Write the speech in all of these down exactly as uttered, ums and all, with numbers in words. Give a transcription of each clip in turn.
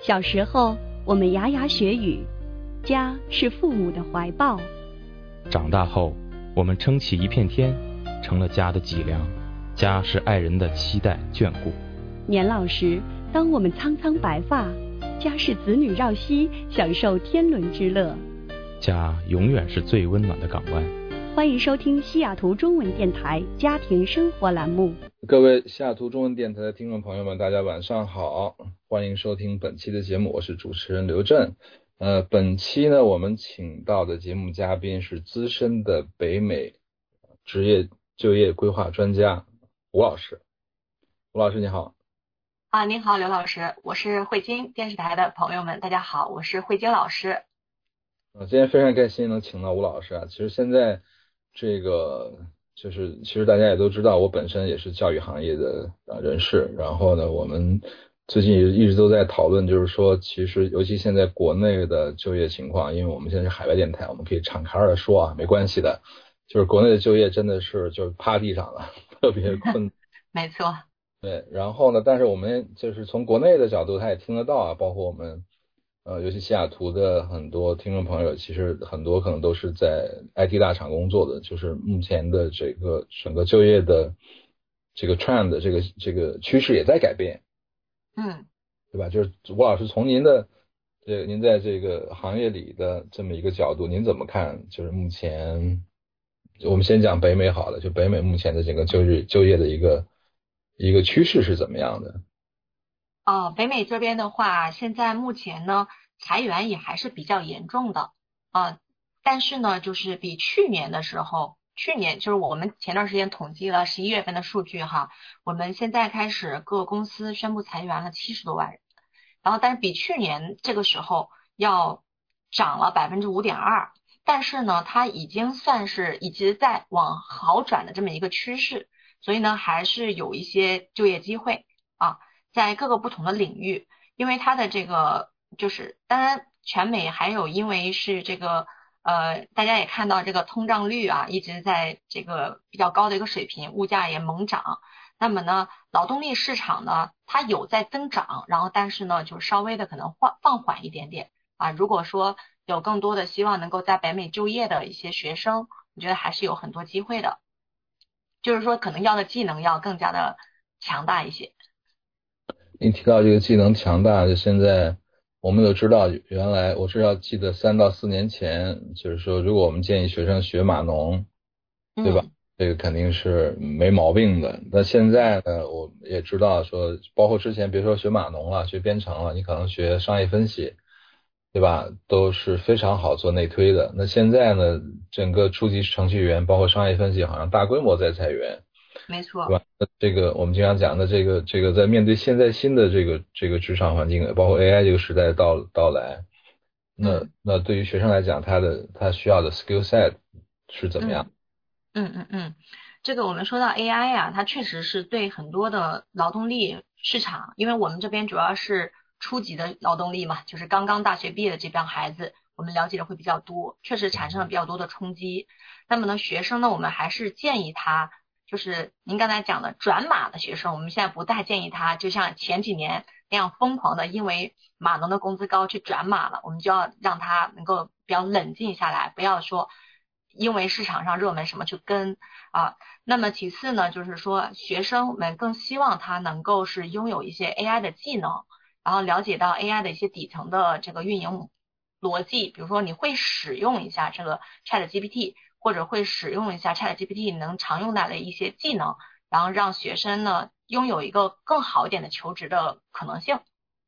小时候，我们牙牙学语，家是父母的怀抱； 长大后，我们撑起一片天，成了家的脊梁。家是爱人的期待眷顾。 年老时，当我们苍苍白发，家是子女绕膝，享受天伦之乐。 家永远是最温暖的港湾。 欢迎收听西雅图中文电台家庭生活栏目。 各位西雅图中文电台的听众朋友们，大家晚上好，欢迎收听本期的节目，我是主持人刘震。呃，本期呢，我们请到的节目嘉宾是资深的北美职业就业规划专家吴老师。吴老师你好。 啊，您好，刘老师，我是慧晶电视台的朋友们，大家好，我是慧晶老师。 呃，今天非常开心能请到吴老师啊。其实现在这个就是其实大家也都知道，我本身也是教育行业的呃人士，然后呢，我们最近一直都在讨论，就是说其实尤其现在国内的就业情况，因为我们现在是海外电台，我们可以敞开的说啊，没关系的，就是国内的就业真的是就是趴地上了，特别困没错。 对，然后呢，但是我们就是从国内的角度，他也听得到啊，包括我们呃，尤其西雅图的很多听众朋友，其实很多可能都是在 I T 大厂工作的，就是目前的这个整个就业的这个 trend 这个这个趋势也在改变， 嗯， 对吧？就是吴老师从您的这您在这个行业里的这么一个角度，您怎么看？就是目前我们先讲北美好了，就北美目前的整个就业就业的一个一个趋势是怎么样的？ 哦，北美这边的话，现在目前呢，裁员也还是比较严重的啊、呃，但是呢，就是比去年的时候，去年就是我们前段时间统计了十一月份的数据哈，我们现在开始各公司宣布裁员了七十多万人，然后但是比去年这个时候要涨了百分之五点二，但是呢，它已经算是一直在往好转的这么一个趋势，所以呢，还是有一些就业机会啊。在各个不同的领域，因为它的这个就是当然全美还有因为是这个呃大家也看到这个通胀率啊一直在这个比较高的一个水平，物价也猛涨，那么呢劳动力市场呢它有在增长，然后但是呢就稍微的可能放放缓一点点啊。如果说有更多的希望能够在北美就业的一些学生，我觉得还是有很多机会的，就是说可能要的技能要更加的强大一些。 你提到这个技能强大，就现在我们都知道，原来我至少记得三到四年前，就是说如果我们建议学生学码农，对吧？ 嗯、 这个肯定是没毛病的。但现在呢，我也知道说，包括之前别说学码农了，学编程了，你可能学商业分析，对吧？都是非常好做内推的。那现在呢，整个初级程序员，包括商业分析，好像大规模在裁员。 没错， 对吧？那这个我们经常讲的这个这个，在面对现在新的这个这个职场环境，包括 A I 这个时代的到到来，那、 嗯、 那对于学生来讲，他的他需要的 skill set 是怎么样？ 嗯嗯嗯，这个我们说到 A I 啊，它确实是对很多的劳动力市场，因为我们这边主要是初级的劳动力嘛，就是刚刚大学毕业的这帮孩子，我们了解的会比较多，确实产生了比较多的冲击。那么呢，学生呢，我们还是建议他。就是您刚才讲的转码的学生，我们现在不太建议他就像前几年那样疯狂的因为码农的工资高去转码了，我们就要让他能够比较冷静下来，不要说因为市场上热门什么去跟啊。那么其次呢，就是说学生们更希望他能够是拥有一些 A I 的技能，然后了解到 A I 的一些底层的这个运营逻辑，比如说你会使用一下这个 ChatGPT，或者会使用一下 ChatGPT 能常用到的一些技能，然后让学生呢拥有一个更好一点的求职的可能性。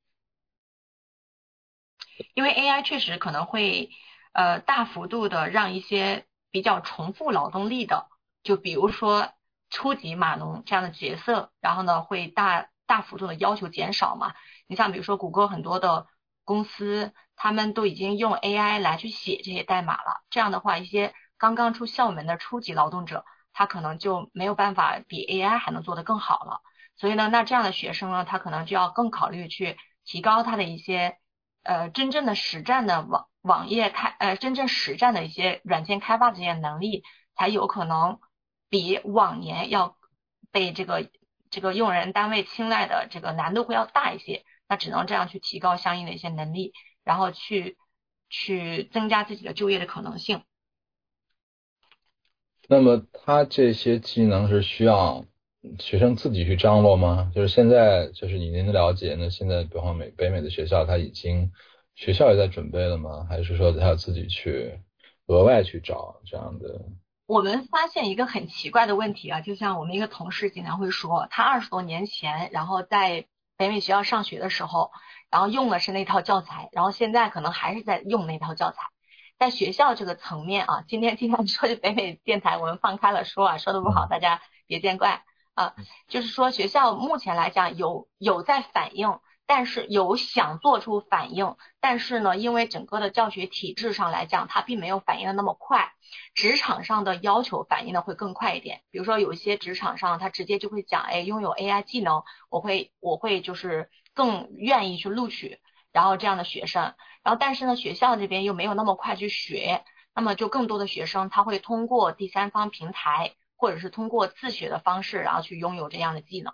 因为 A I 确实可能会呃大幅度的让一些比较重复劳动力的，就比如说初级码农这样的角色，然后呢会大大幅度的要求减少嘛。你像比如说谷歌很多的公司，他们都已经用 A I 来去写这些代码了，这样的话一些刚刚出校门的初级劳动者，他可能就没有办法比 A I 还能做得更好了。所以呢，那这样的学生呢，他可能就要更考虑去提高他的一些呃真正的实战的网网页开呃真正实战的一些软件开发的这些能力，才有可能比往年要被这个这个用人单位青睐的这个难度会要大一些。 那只能这样去提高相应的一些能力，然后去去增加自己的就业的可能性。 那么他这些技能是需要学生自己去张罗吗？就是现在就是以您的了解呢，现在比方美北美的学校，他已经学校也在准备了吗？还是说他要自己去额外去找这样的？ 我们发现一个很奇怪的问题啊，就像我们一个同事经常会说，他二十多年前，然后在北美学校上学的时候，然后用的是那套教材，然后现在可能还是在用那套教材。在学校这个层面啊，今天经常说就北美电台，我们放开了说啊，说的不好，大家别见怪啊。就是说学校目前来讲有有在反映，但是有想做出反应，但是呢，因为整个的教学体制上来讲，它并没有反应的那么快。职场上的要求反应的会更快一点，比如说有一些职场上他直接就会讲，哎，拥有 A I 技能，我会我会就是更愿意去录取，然后这样的学生。然后但是呢，学校这边又没有那么快去学，那么就更多的学生他会通过第三方平台或者是通过自学的方式，然后去拥有这样的技能。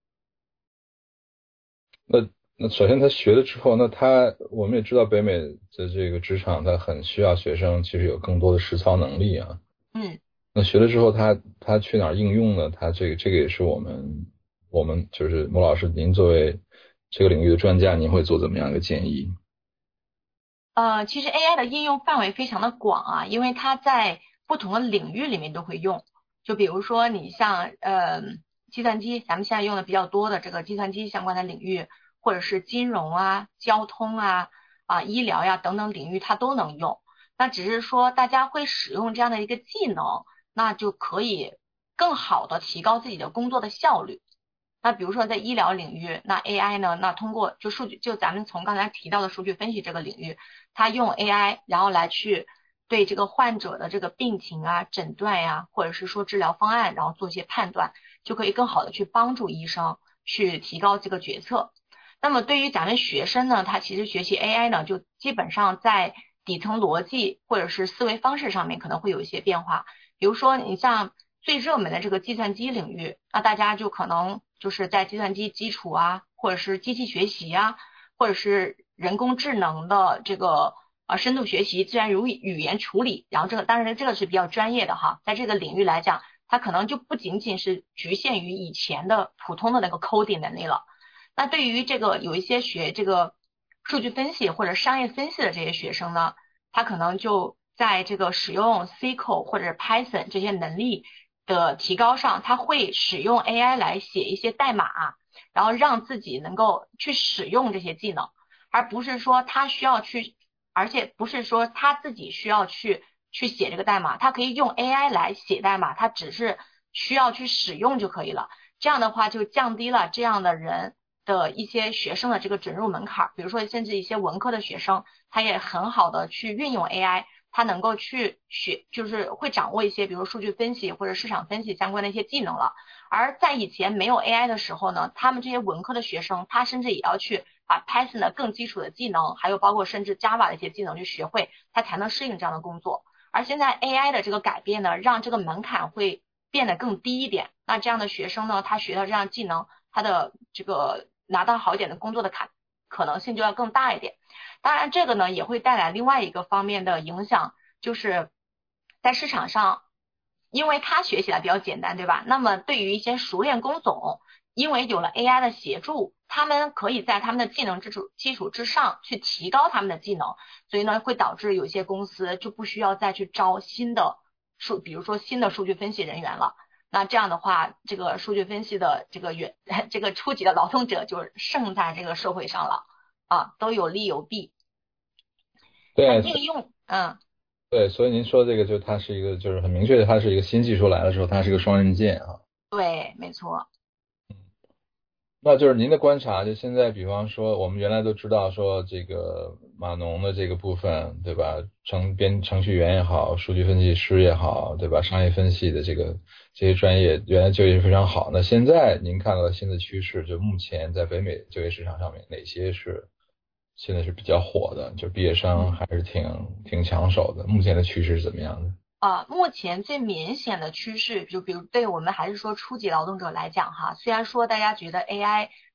那那首先他学了之后，那他我们也知道北美的这个职场，他很需要学生其实有更多的实操能力啊。 嗯。 那学了之后他他去哪儿应用呢？他这个这个也是我们我们就是穆老师，您作为这个领域的专家，您会做怎么样一个建议？ 呃，其实 A I 的应用范围非常的广啊，因为它在不同的领域里面都会用。就比如说你像呃计算机，咱们现在用的比较多的这个计算机相关的领域，或者是金融啊、交通啊、啊医疗呀等等领域，它都能用。那只是说大家会使用这样的一个技能，那就可以更好的提高自己的工作的效率。那比如说在医疗领域，那 A I 呢，那通过就数据，就咱们从刚才提到的数据分析这个领域，它用 A I 然后来去对这个患者的这个病情啊、诊断呀、或者是说治疗方案，然后做一些判断，就可以更好的去帮助医生去提高这个决策。那么对于咱们学生呢，他其实学习 A I 呢，就基本上在底层逻辑或者是思维方式上面可能会有一些变化。比如说你像最热门的这个计算机领域，那大家就可能就是在计算机基础啊，或者是机器学习啊，或者是人工智能的这个呃深度学习、自然语语言处理，然后这个当然这个是比较专业的哈，在这个领域来讲，它可能就不仅仅是局限于以前的普通的那个 coding 能力了。那对于这个有一些学这个数据分析或者商业分析的这些学生呢，他可能就在这个使用 S Q L 或者 Python 这些能力的提高上，他会使用 A I 来写一些代码，然后让自己能够去使用这些技能，而不是说他需要去，而且不是说他自己需要去去写这个代码，他可以用 A I 来写代码，他只是需要去使用就可以了。这样的话就降低了这样的人的一些学生的这个准入门槛，比如说甚至一些文科的学生，他也很好的去运用 A I， 他能够去学，就是会掌握一些比如数据分析或者市场分析相关的一些技能了。而在以前没有 A I 的时候呢，他们这些文科的学生，他甚至也要去把 Python 的更基础的技能，还有包括甚至 Java 的一些技能去学会，他才能适应这样的工作。而现在 A I 的这个改变呢，让这个门槛会变得更低一点，那这样的学生呢，他学到这样技能，他的这个拿到好一点的工作的可可能性就要更大一点。当然这个呢也会带来另外一个方面的影响，就是在市场上，因为他学起来比较简单，对吧？那么对于一些熟练工种，因为有了 A I 的协助，他们可以在他们的技能基础基础之上去提高他们的技能，所以呢会导致有些公司就不需要再去招新的数，比如说新的数据分析人员了。那这样的话，这个数据分析的这个原这个初级的劳动者就剩在这个社会上了啊，都有利有弊。 对， 应用，嗯， 对，所以您说这个就它是一个就是很明确的，它是一个新技术来的时候，它是一个双刃剑啊。 对，没错。 那就是您的观察，就现在比方说我们原来都知道说这个码农的这个部分，对吧？程编程序员也好，数据分析师也好，对吧？商业分析的这个这些专业原来就业非常好。那现在您看到的新的趋势，就目前在北美就业市场上面哪些是现在是比较火的？就毕业生还是挺挺抢手的。目前的趋势是怎么样的？ 啊，目前最明显的趋势，就比如对我们还是说初级劳动者来讲哈，虽然说大家觉得 A I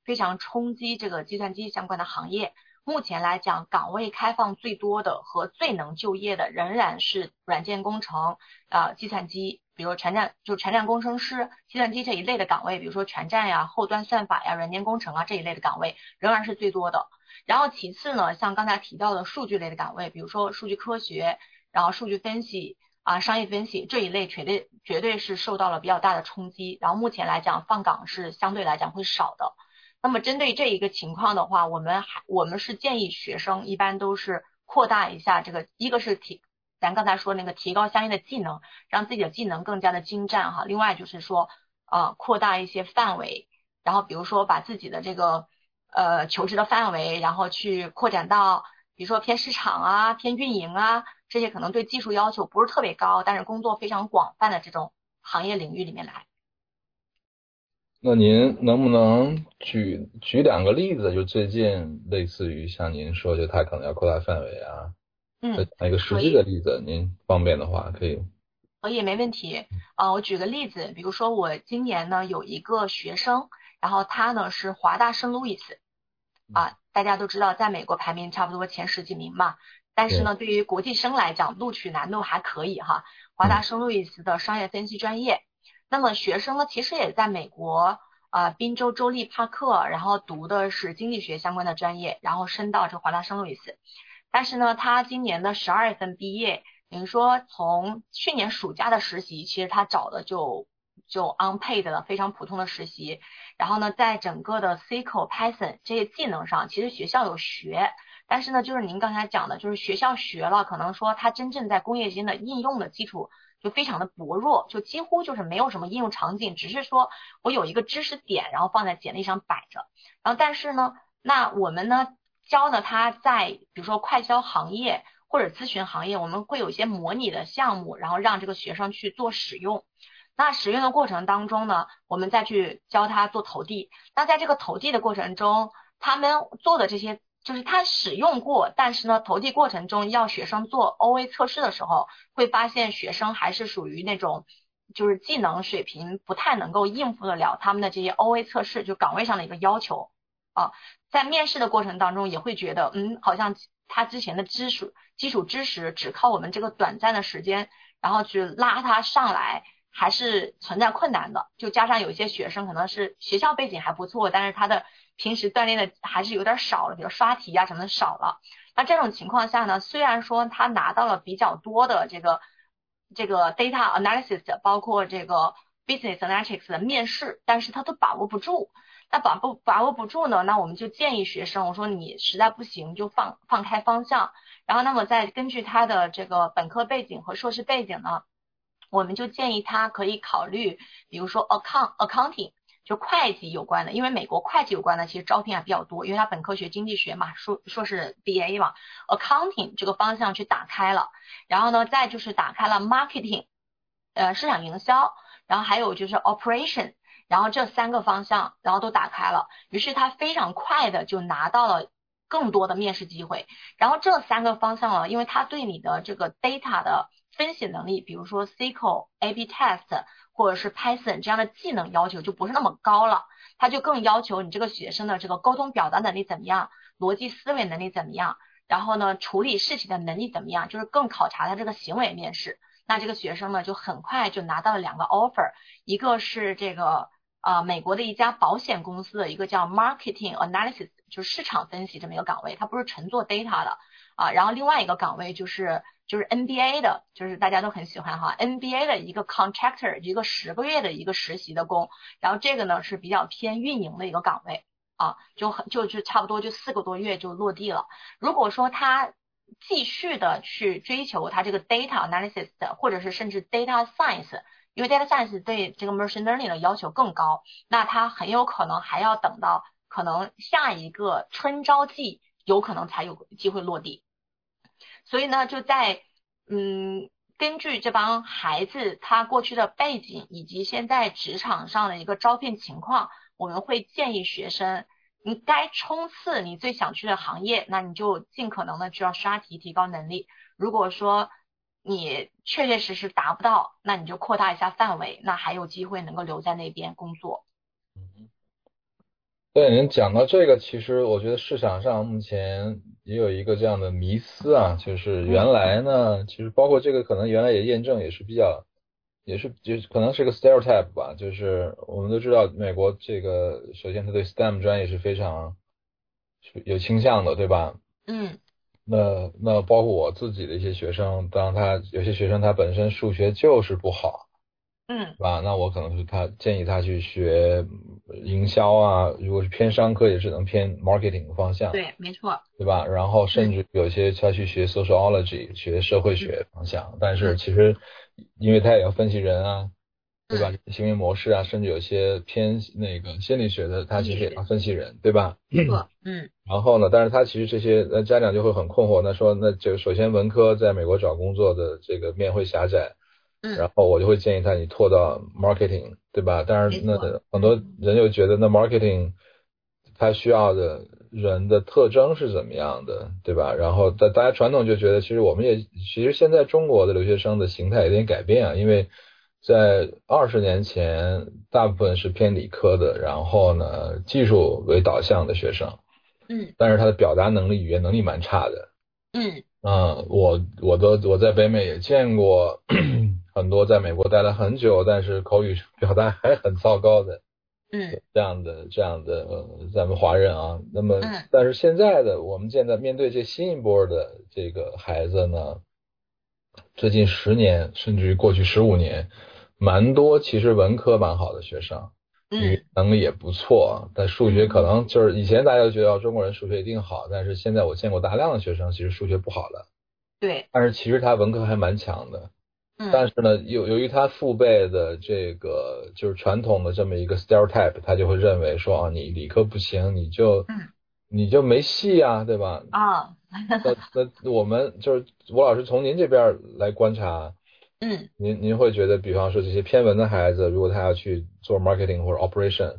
非常冲击这个计算机相关的行业。目前来讲，岗位开放最多的和最能就业的仍然是软件工程啊、呃，计算机，比如全站就全站工程师、计算机这一类的岗位，比如说全站呀、后端算法呀、软件工程啊这一类的岗位仍然是最多的。然后其次呢，像刚才提到的数据类的岗位，比如说数据科学，然后数据分析啊、商业分析这一类绝对绝对是受到了比较大的冲击。然后目前来讲，放岗是相对来讲会少的。那么针对这一个情况的话，我们还我们是建议学生一般都是扩大一下这个，一个是提咱刚才说那个提高相应的技能，让自己的技能更加的精湛哈。另外就是说呃扩大一些范围，然后比如说把自己的这个呃求职的范围，然后去扩展到比如说偏市场啊、偏运营啊这些可能对技术要求不是特别高，但是工作非常广泛的这种行业领域里面来。 那您能不能举举两个例子，就最近类似于像您说，就他可能要扩大范围啊， 嗯， 一个实际的例子，您方便的话可以。 可以，没问题。啊，我举个例子，比如说我今年呢有一个学生，然后他呢是华大圣路易斯啊，大家都知道在美国排名差不多前十几名嘛，但是呢对于国际生来讲录取难度还可以哈。华大圣路易斯的商业分析专业。那么学生呢，其实也在美国呃宾州州立帕克，然后读的是经济学相关的专业，然后升到这个华大圣路易斯。但是呢，他今年的十二月份毕业，等于说从去年暑假的实习，其实他找的就就 unpaid 的非常普通的实习。然后呢，在整个的 S Q L、Python 这些技能上，其实学校有学，但是呢，就是您刚才讲的，就是学校学了，可能说他真正在工业间的应用的基础就非常的薄弱，就几乎就是没有什么应用场景，只是说我有一个知识点，然后放在简历上摆着。然后但是呢，那我们呢教呢他在比如说快销行业或者咨询行业，我们会有一些模拟的项目，然后让这个学生去做使用。那使用的过程当中呢，我们再去教他做投递。那在这个投递的过程中，他们做的这些就是他使用过，但是呢投递过程中要学生做 O A 测试的时候，会发现学生还是属于那种就是技能水平不太能够应付得了他们的这些 O A 测试，就岗位上的一个要求啊。在面试的过程当中也会觉得嗯，好像他之前的知识基础知识只靠我们这个短暂的时间然后去拉他上来还是存在困难的。就加上有些学生可能是学校背景还不错，但是他的平时锻炼的还是有点少了，比如刷题啊什么的少了。那这种情况下呢，虽然说他拿到了比较多的这个这个 data analysis 包括这个 business analytics 的面试，但是他都把握不住。那把不把握不住呢，那我们就建议学生，我说你实在不行就放放开方向，然后那么再根据他的这个本科背景和硕士背景呢，我们就建议他可以考虑比如说 account accounting 就会计有关的，因为美国会计有关的其实招聘还比较多，因为他本科学经济学嘛，硕硕士 B A 嘛 accounting 这个方向去打开了。然后呢再就是打开了 marketing 呃市场营销，然后还有就是 operation，然后这三个方向然后都打开了，于是他非常快的就拿到了更多的面试机会。然后这三个方向呢，因为他对你的这个 data 的分析能力，比如说 S Q L、A B test 或者是 Python 这样的技能要求就不是那么高了，他就更要求你这个学生的这个沟通表达能力怎么样，逻辑思维能力怎么样，然后呢处理事情的能力怎么样，就是更考察他这个行为面试。那这个学生呢就很快就拿到了两个 offer， 一个是这个呃，美国的一家保险公司的一个叫 marketing analysis， 就是市场分析这么一个岗位，它不是纯做 data 的啊。然后另外一个岗位就是就是 N B A 的，就是大家都很喜欢哈 N B A 的一个 contractor， 一个十个月的一个实习的工。然后这个呢是比较偏运营的一个岗位啊，就很就就差不多就四个多月就落地了。如果说他继续的去追求他这个 data analysis 的，或者是甚至 data science。因为 data science 对这个 machine learning 的要求更高，那他很有可能还要等到可能下一个春招季有可能才有机会落地。所以呢就在嗯根据这帮孩子他过去的背景以及现在职场上的一个招聘情况，我们会建议学生你该冲刺你最想去的行业，那你就尽可能的去要刷题提高能力。如果说你确确实实达不到，那你就扩大一下范围，那还有机会能够留在那边工作。 对，您讲到这个，其实我觉得市场上目前也有一个这样的迷思啊，就是原来呢，其实包括这个可能原来也验证也是比较，也是就是可能是个 stereotype 吧，就是我们都知道美国这个，首先他对 S T E M 专业是非常有倾向的，对吧？ 嗯那那包括我自己的一些学生，当他有些学生他本身数学就是不好。 嗯， 是吧？那我可能是他建议他去学营销啊，如果是偏商科，也只能偏 marketing 方向， 对，没错， 对吧？然后甚至有些他去学 sociology，学社会学方向，但是其实因为他也要分析人啊，对吧？行为模式啊，甚至有些偏那个心理学的，他其实也要分析人，对吧？ 没错，嗯然后呢，但是他其实这些呃家长就会很困惑，那说那这个首先文科在美国找工作的这个面会狭窄。然后我就会建议他你拓到 marketing， 对吧？但是那很多人就觉得那 marketing 他需要的人的特征是怎么样的，对吧？然后大大家传统就觉得，其实我们也其实现在中国的留学生的形态有点改变啊，因为在二十年前大部分是偏理科的，然后呢技术为导向的学生， 嗯， 但是他的表达能力、语言能力蛮差的。 嗯嗯，我我都我在北美也见过很多在美国待了很久，但是口语表达还很糟糕的， 嗯， 这样的这样的、呃、咱们华人啊。那么， 嗯但是现在的我们现在面对这新一波的这个孩子呢，最近十年甚至于过去十五年，蛮多其实文科蛮好的学生。语言能力也不错，但数学可能就是以前大家都觉得中国人数学一定好，但是现在我见过大量的学生其实数学不好的， 对， 但是其实他文科还蛮强的， 嗯， 但是呢，由由于他父辈的这个就是传统的这么一个 stereotype，他就会认为说啊，你理科不行，你就嗯你就没戏啊，对吧？ 啊， 那那我们就是吴老师从您这边来观察。 嗯， 您您会觉得，比方说这些偏文的孩子，如果他要去做 marketing 或者 operation，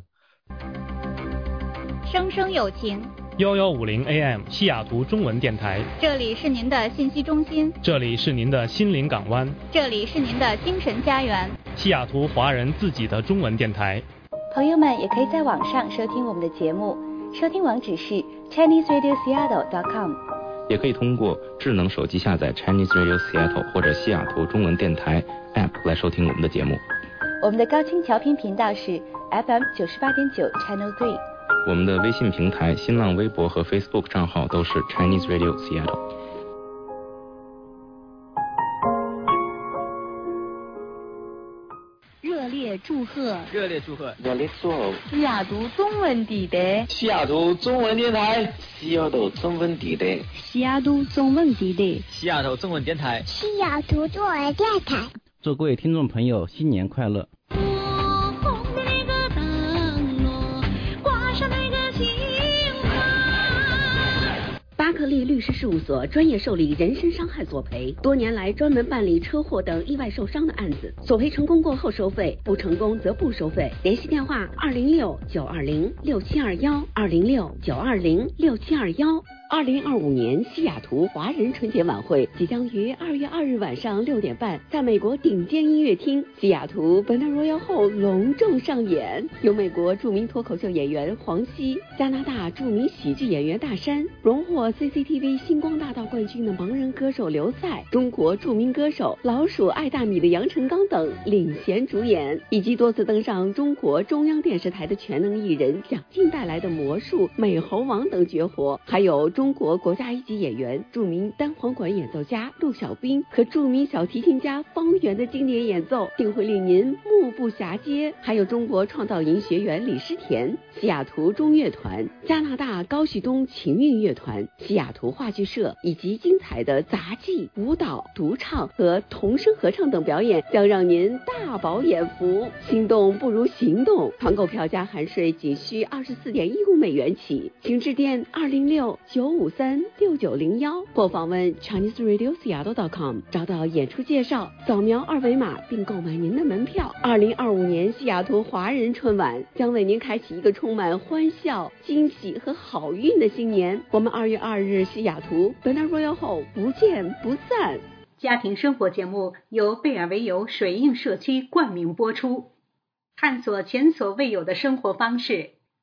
生生有情， 幺幺五零 A M 西雅图中文电台， 这里是您的信息中心， 这里是您的心灵港湾， 这里是您的精神家园， 西雅图华人自己的中文电台。 朋友们也可以在网上收听我们的节目，收听网址是 Chinese Radio Seattle dot com。 也可以通过智能手机下载 Chinese Radio Seattle 或者西雅图中文电台 App 来收听我们的节目。 我们的高清调频频道是 F M 九十八点九 Channel Three。 我们的微信平台、新浪微博和 Facebook 账号都是 Chinese Radio Seattle。 热烈祝贺！ 热烈祝贺！ 热烈祝贺！ 西雅图中文地带， 西雅图中文电台，西雅图中文地带， 西雅图中文地带， 西雅图中文电台， 西雅图中文电台。 祝各位听众朋友新年快乐！ 巴克利律师事务所专业受理人身伤害索赔，多年来专门办理车祸等意外受伤的案子，索赔成功过后收费，不成功则不收费。联系电话：二零六九二零六七二幺，二零六九二零六七二幺。二零二五年西雅图华人春节晚会即将于二月二日晚上六点半，在美国顶尖音乐厅西雅图 Bennett Royal Hall 隆重上演，由美国著名脱口秀演员黄西、加拿大著名喜剧演员大山、荣获 C C T V 星光大道冠军的盲人歌手刘赛、中国著名歌手老鼠爱大米的杨成刚等领衔主演，以及多次登上中国中央电视台的全能艺人蒋劲带来的魔术、美猴王等绝活，还有中国国家一级演员、著名单簧管演奏家陆小兵和著名小提琴家方圆的经典演奏，定会令您目不暇接。还有中国创造营学员李诗田、西雅图中乐团、加拿大高旭东情韵乐团、西雅图话剧社以及精彩的杂技、舞蹈、独唱和童声合唱等表演，将让您大饱眼福。心动不如行动，团购票加含税仅需二十四点一五美元起，请致电二零六九五三六九零幺或访问 Chinese Radio Seattle dot com 找到演出介绍，扫描二维码并购买您的门票。二零二五年西雅图华人春晚将为您开启一个充满欢笑、惊喜和好运的新年。我们二月二日西雅图 Bennett Royal Hall 不见不散。 家庭生活节目由贝尔维尤水印社区冠名播出，探索前所未有的生活方式，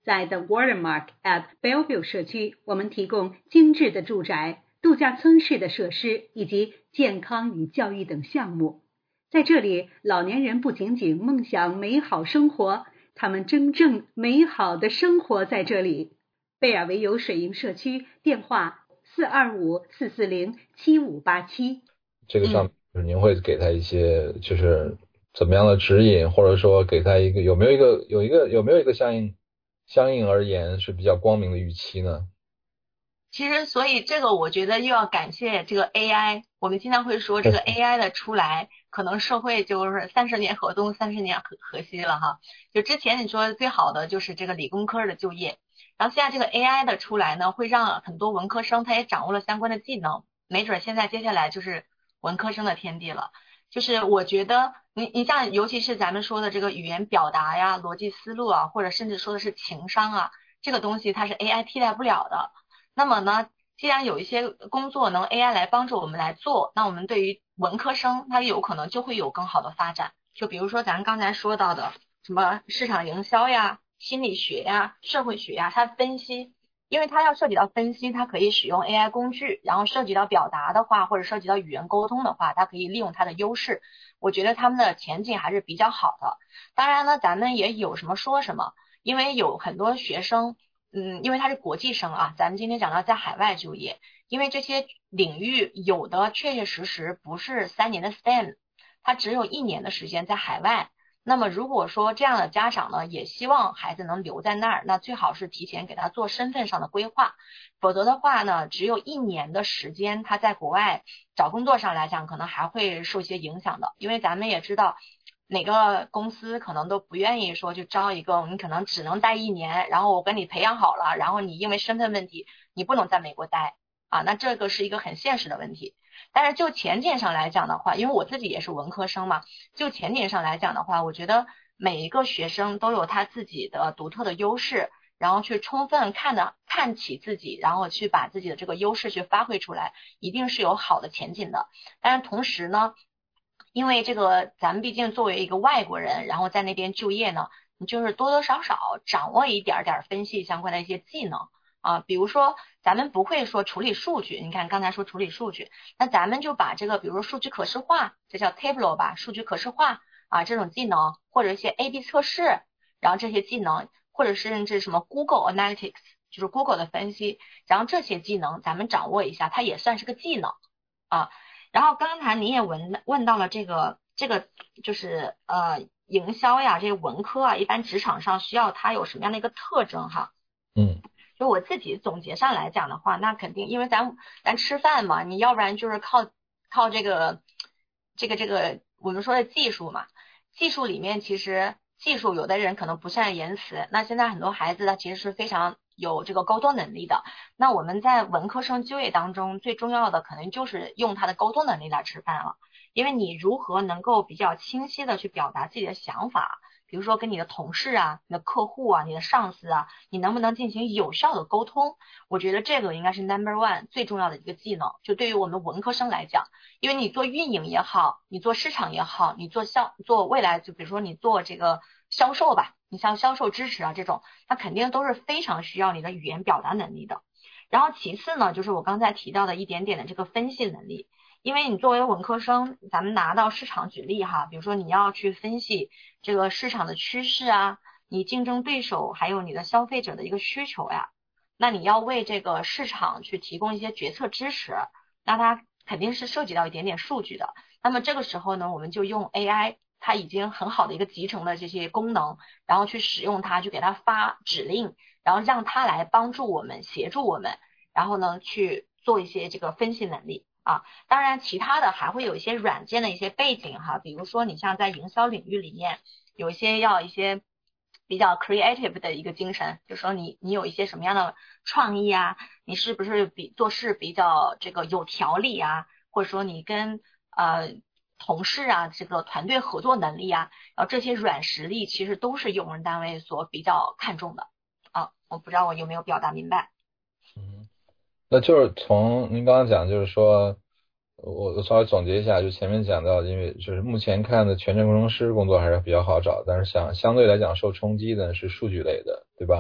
在 The Watermark at Bellevue 社区，我们提供精致的住宅、度假村式的设施以及健康与教育等项目。在这里，老年人不仅仅梦想美好生活，他们真正美好的生活在这里。贝尔维尤水银社区电话四二五四四零七五八七。 这个上面您会给他一些就是怎么样的指引，或者说给他一个有没有一个有一个有没有一个相应相应而言是比较光明的预期呢？ 其实所以这个我觉得又要感谢这个 A I， 我们经常会说这个 A I 的出来可能社会就是三十年河东三十年河河西了哈。就之前你说最好的就是这个理工科的就业，然后现在这个 A I 的出来呢，会让很多文科生他也掌握了相关的技能，没准现在接下来就是文科生的天地了。就是我觉得你你像尤其是咱们说的这个语言表达呀、逻辑思路啊，或者甚至说的是情商啊，这个东西它是 A I 替代不了的。那么呢，既然有一些工作能 A I 来帮助我们来做，那我们对于文科生他有可能就会有更好的发展。就比如说咱刚才说到的什么市场营销呀、心理学呀、社会学呀，它分析，因为它要涉及到分析，它可以使用 A I 工具，然后涉及到表达的话，或者涉及到语言沟通的话，它可以利用它的优势。我觉得他们的前景还是比较好的。当然呢，咱们也有什么说什么，因为有很多学生嗯，因为他是国际生啊，咱们今天讲到在海外就业，因为这些领域有的确确实实不是三年的 S T E M， 它只有一年的时间在海外。那么如果说这样的家长呢，也希望孩子能留在那儿，那最好是提前给他做身份上的规划，否则的话呢，只有一年的时间，他在国外找工作上来讲，可能还会受些影响的，因为咱们也知道。哪个公司可能都不愿意说就招一个你可能只能待一年，然后我跟你培养好了，然后你因为身份问题你不能在美国待啊，那这个是一个很现实的问题。但是就前景上来讲的话，因为我自己也是文科生嘛，就前景上来讲的话，我觉得每一个学生都有他自己的独特的优势，然后去充分看的看起自己，然后去把自己的这个优势去发挥出来，一定是有好的前景的。但是同时呢，因为这个咱们毕竟作为一个外国人，然后在那边就业呢，你就是多多少少掌握一点点分析相关的一些技能啊，比如说咱们不会说处理数据，你看刚才说处理数据，那咱们就把这个比如说数据可视化，这叫 Tableau 吧，数据可视化啊这种技能，或者一些 A B 测试，然后这些技能，或者是甚至什么 Google Analytics， 就是 Google 的分析，然后这些技能咱们掌握一下，它也算是个技能啊。然后刚才你也问问到了这个这个就是呃营销呀，这些文科啊，一般职场上需要它有什么样的一个特征哈？ 嗯， 就我自己总结上来讲的话，那肯定因为咱咱吃饭嘛，你要不然就是靠靠这个这个这个我们说的技术嘛，技术里面其实技术有的人可能不善言辞，那现在很多孩子他其实是非常有这个沟通能力的，那我们在文科生就业当中最重要的可能就是用他的沟通能力来吃饭了，因为你如何能够比较清晰的去表达自己的想法，比如说跟你的同事啊、你的客户啊、你的上司啊，你能不能进行有效的沟通，我觉得这个应该是 number one 最重要的一个技能，就对于我们文科生来讲，因为你做运营也好，你做市场也好，你做销做未来就比如说你做这个销售吧，你像销售支持啊这种，它肯定都是非常需要你的语言表达能力的。然后其次呢，就是我刚才提到的一点点的这个分析能力，因为你作为文科生，咱们拿到市场举例哈，比如说你要去分析这个市场的趋势啊，你竞争对手还有你的消费者的一个需求呀，那你要为这个市场去提供一些决策支持，那它肯定是涉及到一点点数据的。那么这个时候呢，我们就用 A I， 它已经很好的一个集成的这些功能，然后去使用它，去给它发指令，然后让它来帮助我们，协助我们，然后呢去做一些这个分析能力啊。当然其他的还会有一些软件的一些背景哈，比如说你像在营销领域里面有一些要一些比较 creative 的一个精神，就是说你你有一些什么样的创意啊，你是不是比做事比较这个有条理啊，或者说你跟呃同事啊这个团队合作能力啊，然后这些软实力其实都是用人单位所比较看重的啊。我不知道我有没有表达明白。 嗯，那就是从您刚刚讲就是说，我我稍微总结一下，就前面讲到，因为就是目前看的全程工程师工作还是比较好找，但是想相对来讲受冲击的是数据类的，对吧？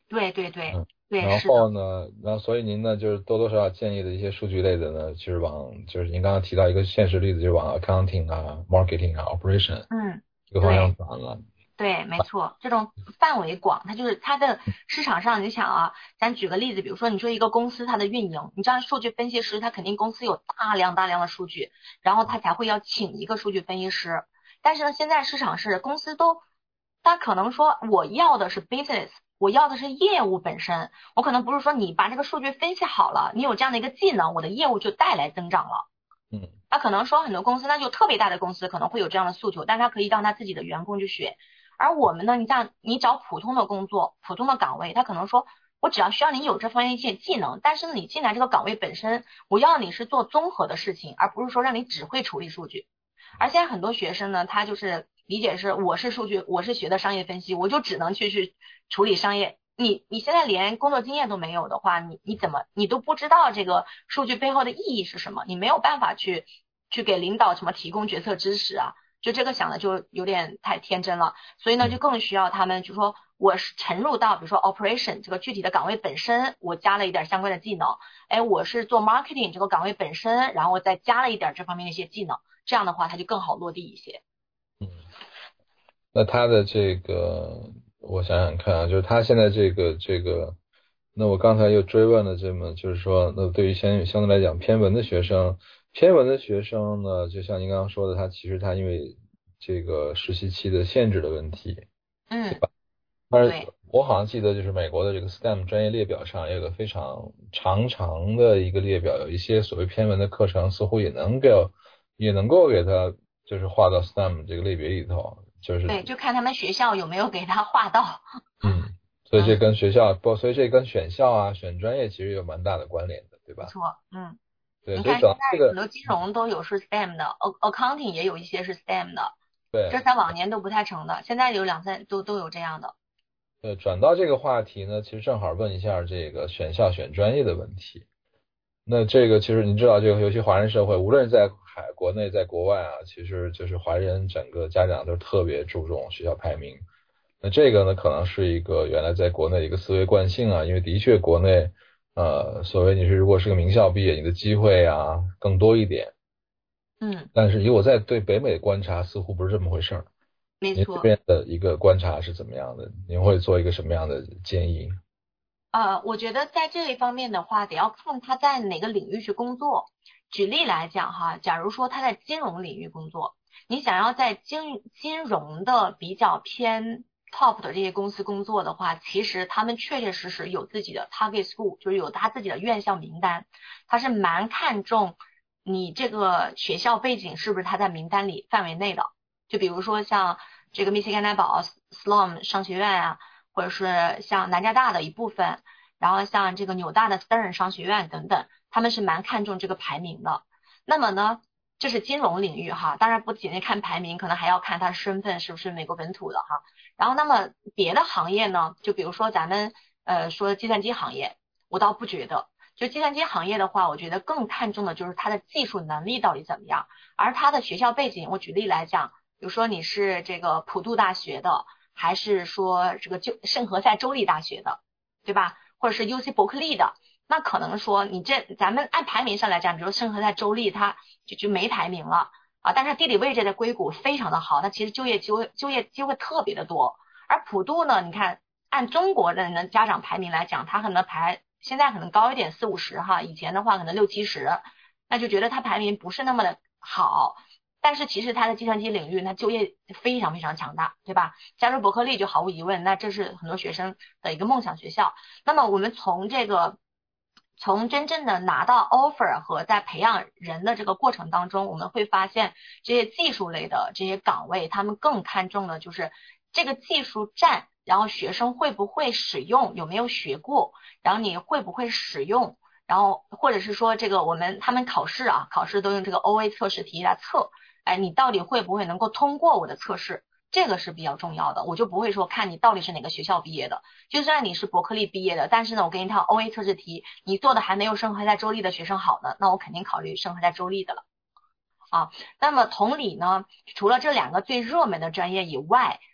对对对、 嗯、 对。 然后呢，然后所以您呢就是多多少少建议的一些数据类的呢，就是往就是您刚刚提到一个现实例子，就是往 accounting 啊、marketing 啊、operation 嗯这个方向转了。 对，没错，这种范围广，它就是它的市场上，你想啊，咱举个例子，比如说你说一个公司它的运营，你知道数据分析师他肯定公司有大量大量的数据，然后他才会要请一个数据分析师。但是呢，现在市场是公司都，他可能说我要的是 business， 我要的是业务本身，我可能不是说你把这个数据分析好了，你有这样的一个技能，我的业务就带来增长了。 嗯， 他可能说很多公司，那就特别大的公司可能会有这样的诉求，但他可以让他自己的员工去学。而我们呢，你像你找普通的工作、普通的岗位，他可能说我只要需要你有这方面一些技能，但是呢，你进来这个岗位本身，我要你是做综合的事情，而不是说让你只会处理数据。而现在很多学生呢，他就是理解是我是数据，我是学的商业分析，我就只能去去处理商业。你你现在连工作经验都没有的话，你你怎么你都不知道这个数据背后的意义是什么，你没有办法去去给领导什么提供决策支持啊。就这个想的就有点太天真了，所以呢就更需要他们就说我是沉入到比如说 operation 这个具体的岗位本身，我加了一点相关的技能，哎，我是做 marketing 这个岗位本身，然后我再加了一点这方面的一些技能，这样的话它就更好落地一些。 嗯，那他的这个我想想看啊，就是他现在这个这个，那我刚才又追问了这么，就是说那对于相相对来讲偏文的学生。偏文的学生呢，就像您刚刚说的，他其实他因为这个实习期的限制的问题， 嗯， 对吧？但是我好像记得就是美国的这个 S T E M 专业列表上有个非常长长的一个列表，有一些所谓偏文的课程似乎也能给也能够给他就是划到 S T E M 这个类别里头，就是对，就看他们学校有没有给他划到。 嗯，所以这跟学校不，所以这跟选校啊、选专业其实有蛮大的关联的，对吧？ 没错，嗯。 对， 你看现在很多金融都有是 S T E M 的 ，accounting 也有一些是 S T E M 的， 对， 这在往年都不太成的，现在有两三都都有这样的。 对，转到这个话题呢，其实正好问一下这个选校选专业的问题。那这个其实你知道，这个尤其华人社会，无论是在海国内在国外啊，其实就是华人整个家长都特别注重学校排名。那这个呢，可能是一个原来在国内的一个思维惯性啊，因为的确国内。呃，所谓你是如果是个名校毕业，你的机会啊更多一点。 嗯。 但是以我在对北美的观察，似乎不是这么回事儿。 没错。 您这边的一个观察是怎么样的？您会做一个什么样的建议？ 呃，我觉得在这一方面的话，得要看他在哪个领域去工作。举例来讲哈，假如说他在金融领域工作，你想要在金金融的比较偏top 的这些公司工作的话，其实他们确确实实有自己的 target school， 就是有他自己的院校名单，他是蛮看重你这个学校背景是不是他在名单里范围内的。就比如说像这个密歇根大堡 Sloan 商学院啊，或者是像南加大的一部分，然后像这个纽大的 Stern 商学院等等，他们是蛮看重这个排名的。那么呢，这是金融领域哈，当然不仅仅看排名，可能还要看他身份是不是美国本土的哈。然后那么别的行业呢，就比如说咱们呃说计算机行业，我倒不觉得。就计算机行业的话，我觉得更看重的就是他的技术能力到底怎么样，而他的学校背景，我举例来讲，比如说你是这个普渡大学的，还是说这个就圣何塞州立大学的，对吧？或者是 U C 伯克利的，那可能说你这咱们按排名上来讲，比如圣何塞州立它就就没排名了啊，但是地理位置的硅谷非常的好，它其实就业机会就业机会特别的多。而普渡呢，你看按中国人的家长排名来讲，它可能排现在可能高一点四五十哈，以前的话可能六七十，那就觉得它排名不是那么的好。但是其实它的计算机领域，它就业非常非常强大，对吧？加州伯克利就毫无疑问，那这是很多学生的一个梦想学校。那么我们从这个从真正的拿到 offer 和在培养人的这个过程当中，我们会发现这些技术类的这些岗位，他们更看重的就是这个技术栈，然后学生会不会使用，有没有学过，然后你会不会使用，然后或者是说这个我们他们考试啊，考试都用这个 O A 测试题来测，哎，你到底会不会能够通过我的测试，这个是比较重要的。我就不会说看你到底是哪个学校毕业的，就算你是伯克利毕业的，但是呢我给你一套 O A 测试题，你做的还没有圣何塞州立的学生好呢，那我肯定考虑圣何塞州立的了啊。那么同理呢，除了这两个最热门的专业以外，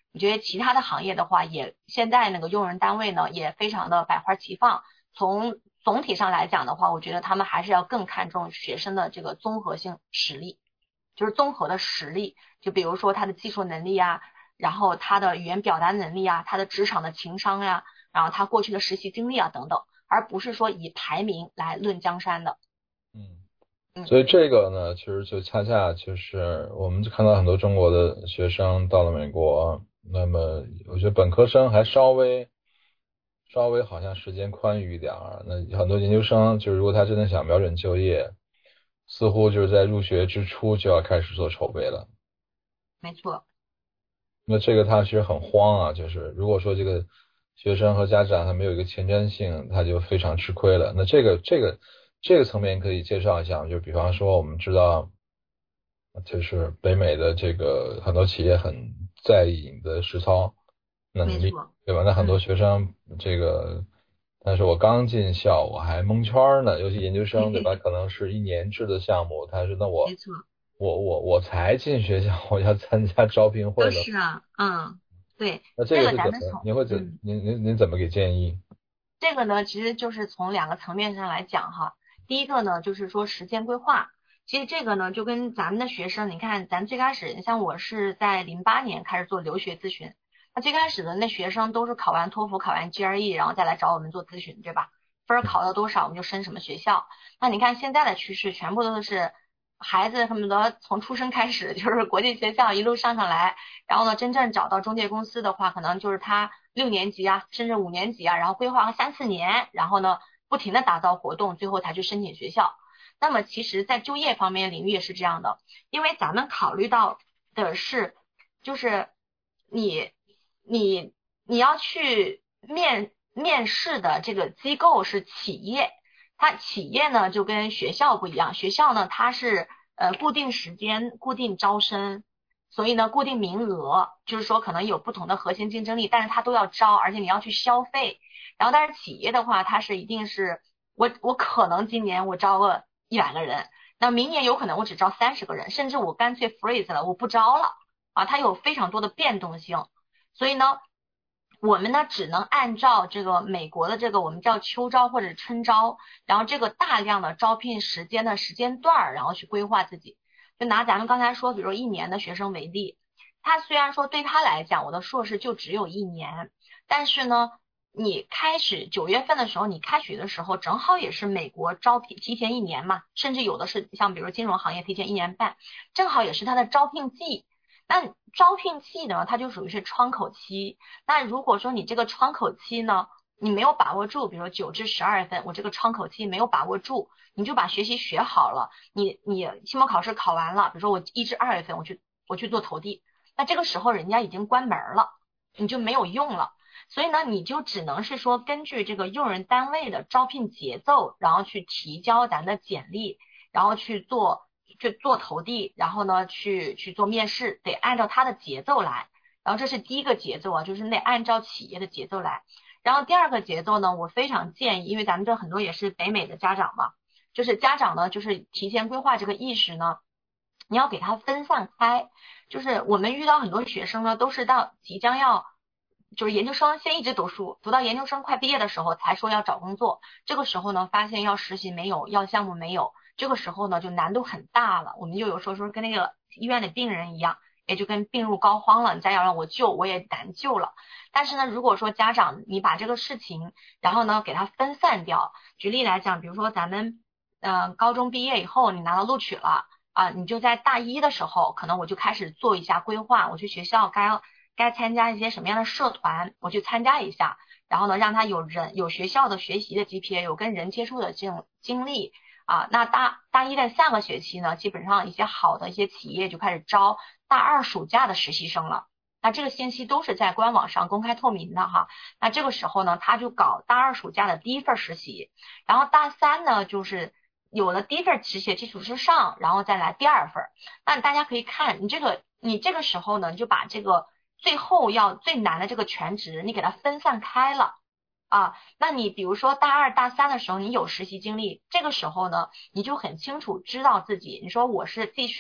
我觉得其他的行业的话，也现在那个用人单位呢也非常的百花齐放。从总体上来讲的话，我觉得他们还是要更看重学生的这个综合性实力，就是综合的实力，就比如说他的技术能力啊，然后他的语言表达能力啊，他的职场的情商呀、啊，然后他过去的实习经历啊等等，而不是说以排名来论江山的。 嗯，所以这个呢，其实就恰恰就是我们看到很多中国的学生到了美国，那么我觉得本科生还稍微稍微好像时间宽裕一点儿，那很多研究生就是如果他真的想瞄准就业，似乎就是在入学之初就要开始做筹备了。 没错。 那这个他其实很慌啊，就是如果说这个学生和家长他没有一个前瞻性，他就非常吃亏了。那这个这个这个层面可以介绍一下，就比方说我们知道就是北美的这个很多企业很在意你的实操能力，对吧？那很多学生这个，但是我刚进校我还蒙圈呢，尤其研究生，对吧？可能是一年制的项目，他说那我没错， 我我我才进学校，我要参加招聘会了。 是啊，嗯，对。 那这个是怎么？ 这个您会怎、嗯、您您您怎么给建议？ 这个呢，其实就是从两个层面上来讲哈。第一个呢，就是说时间规划。其实这个呢，就跟咱们的学生，你看咱最开始，像我是在零八年开始做留学咨询，那最开始的那学生都是考完托福、考完 G R E， 然后再来找我们做咨询，对吧？分考到多少我们就升什么学校。那你看现在的趋势，全部都是孩子恨不得从出生开始就是国际学校一路上上来，然后呢，真正找到中介公司的话，可能就是他六年级啊，甚至五年级啊，然后规划三四年，然后呢，不停的打造活动，最后才去申请学校。那么其实在就业方面领域也是这样的，因为咱们考虑到的是就是你你你要去面面试的这个机构是企业，它企业呢就跟学校不一样，学校呢它是呃固定时间固定招生，所以呢固定名额，就是说可能有不同的核心竞争力，但是它都要招，而且你要去消费。然后但是企业的话，它是一定是我我可能今年我招个一百个人，那明年有可能我只招三十个人，甚至我干脆 freeze 了，我不招了啊，它有非常多的变动性。所以呢我们呢只能按照这个美国的这个我们叫秋招或者春招，然后这个大量的招聘时间的时间段，然后去规划自己。就拿咱们刚才说比如说一年的学生为例，他虽然说对他来讲我的硕士就只有一年，但是呢你开始九月份的时候，你开学的时候正好也是美国招聘提前一年嘛，甚至有的是像比如金融行业提前一年半，正好也是它的招聘季。那招聘季呢，它就属于是窗口期。那如果说你这个窗口期呢，你没有把握住，比如说九至十二月份，我这个窗口期没有把握住，你就把学习学好了，你你期末考试考完了，比如说我一至二月份我去我去做投递，那这个时候人家已经关门了，你就没有用了。所以呢，你就只能是说根据这个用人单位的招聘节奏，然后去提交咱的简历，然后去做去做投递，然后呢去去做面试，得按照他的节奏来。然后这是第一个节奏啊，就是得按照企业的节奏来。然后第二个节奏呢，我非常建议，因为咱们这很多也是北美的家长嘛，就是家长呢就是提前规划这个意识呢，你要给他分散开。就是我们遇到很多学生呢，都是到即将要就是研究生先一直读书，读到研究生快毕业的时候才说要找工作，这个时候呢发现要实习没有，要项目没有，这个时候呢就难度很大了。我们就有时候说跟那个医院的病人一样，也就跟病入膏肓了，你再要让我救我也难救了。但是呢如果说家长你把这个事情然后呢给他分散掉，举例来讲，比如说咱们呃高中毕业以后你拿到录取了啊，你就在大一的时候可能我就开始做一下规划，我去学校该该参加一些什么样的社团，我去参加一下，然后呢让他有人有学校的学习的 G P A， 有跟人接触的这种经历啊。那大大一的下个学期呢，基本上一些好的一些企业就开始招大二暑假的实习生了，那这个信息都是在官网上公开透明的哈。那这个时候呢他就搞大二暑假的第一份实习，然后大三呢就是有了第一份实习基础之上，然后再来第二份。那大家可以看你这个你这个时候呢就把这个最后要最难的这个全职你给它分散开了啊。那你比如说大二大三的时候你有实习经历，这个时候呢你就很清楚知道自己，你说我是继续